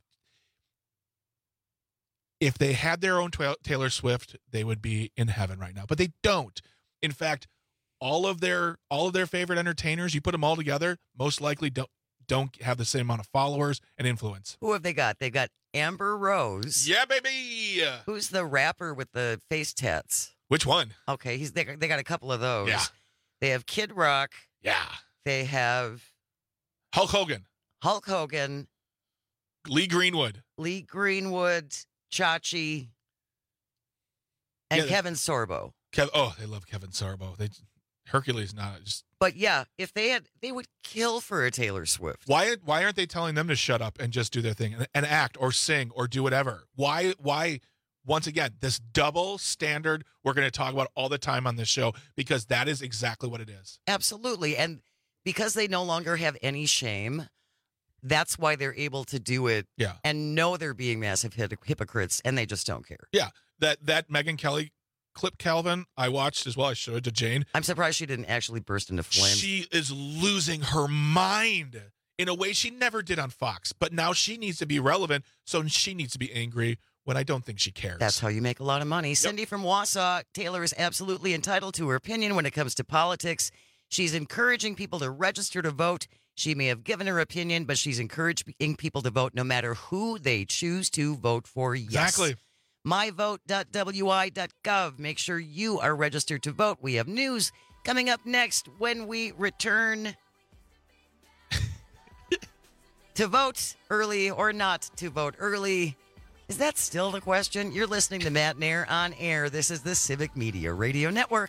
[SPEAKER 15] If they had their own Taylor Swift, they would be in heaven right now, but they don't. In fact, all of their all of their favorite entertainers, you put them all together, most likely don't don't have the same amount of followers and influence.
[SPEAKER 14] Who have they got? They've got Amber Rose.
[SPEAKER 15] Yeah, baby.
[SPEAKER 14] Who's the rapper with the face tats?
[SPEAKER 15] Which one?
[SPEAKER 14] Okay, he's they, they got a couple of those.
[SPEAKER 15] Yeah.
[SPEAKER 14] They have Kid Rock.
[SPEAKER 15] Yeah.
[SPEAKER 14] They have
[SPEAKER 15] Hulk Hogan.
[SPEAKER 14] Hulk Hogan.
[SPEAKER 15] Lee Greenwood.
[SPEAKER 14] Lee Greenwood. Chachi. And
[SPEAKER 15] Yeah,
[SPEAKER 14] Kevin Sorbo.
[SPEAKER 15] Kev, oh, they love Kevin Sorbo. They Hercules not just.
[SPEAKER 14] But yeah, if they had, they would kill for a Taylor Swift.
[SPEAKER 15] Why? Why aren't they telling them to shut up and just do their thing and, and act or sing or do whatever? Why? Why? Once again, this double standard we're going to talk about all the time on this show because that is exactly what it is.
[SPEAKER 14] Absolutely, and because they no longer have any shame, that's why they're able to do it.
[SPEAKER 15] Yeah.
[SPEAKER 14] And know they're being massive hypocrites, and they just don't care.
[SPEAKER 15] Yeah, that that Megyn Kelly clip, Calvin, I watched as well. I showed it to Jane.
[SPEAKER 14] I'm surprised she didn't actually burst into flames.
[SPEAKER 15] She is losing her mind in a way she never did on Fox. But now she needs to be relevant, so she needs to be angry when I don't think she cares.
[SPEAKER 14] That's how you make a lot of money. Yep. Cindy from Wausau, Taylor is absolutely entitled to her opinion when it comes to politics. She's encouraging people to register to vote. She may have given her opinion, but she's encouraging people to vote no matter who they choose to vote for. Yes.
[SPEAKER 15] Exactly.
[SPEAKER 14] my vote dot w i dot gov. Make sure you are registered to vote. We have news coming up next when we return. To vote early or not to vote early. Is that still the question? You're listening to Matt Nair on air. This is the Civic Media Radio Network.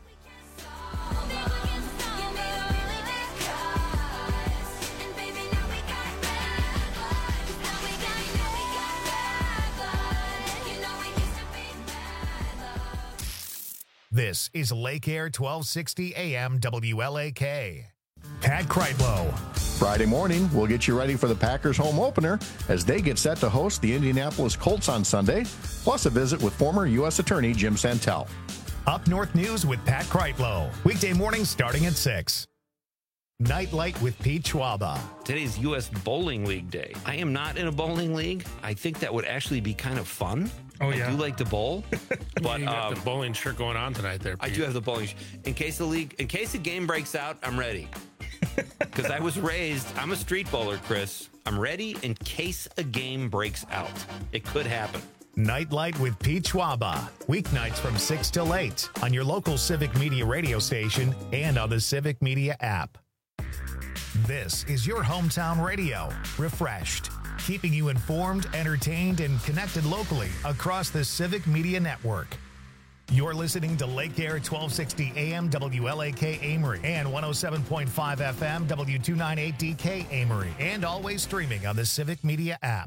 [SPEAKER 1] This is Lake Air twelve sixty A M W L A K. Pat Kreitlow.
[SPEAKER 7] Friday morning, we'll get you ready for the Packers home opener as they get set to host the Indianapolis Colts on Sunday, plus a visit with former U S Attorney Jim Santel.
[SPEAKER 1] Up North News with Pat Kreitlow. Weekday mornings starting at six. Nightlight with Pete Schwaba.
[SPEAKER 13] Today's U S Bowling League Day. I am not in a bowling league. I think that would actually be kind of fun.
[SPEAKER 18] Oh, yeah.
[SPEAKER 13] I do like to bowl. But
[SPEAKER 18] you got
[SPEAKER 13] um,
[SPEAKER 18] the bowling shirt going on tonight there, Pete.
[SPEAKER 13] I do have the bowling shirt. In case the league, in case the game breaks out, I'm ready. Because I was raised, I'm a street bowler, Chris. I'm ready in case a game breaks out. It could happen.
[SPEAKER 1] Nightlight with Pete Schwaba. Weeknights from six till eight on your local Civic Media radio station and on the Civic Media app. This is your hometown radio, refreshed, keeping you informed, entertained, and connected locally across the Civic Media Network. You're listening to Lake Air twelve sixty A M W L A K Amory and one oh seven point five F M W two ninety-eight D K Amory, and always streaming on the Civic Media app.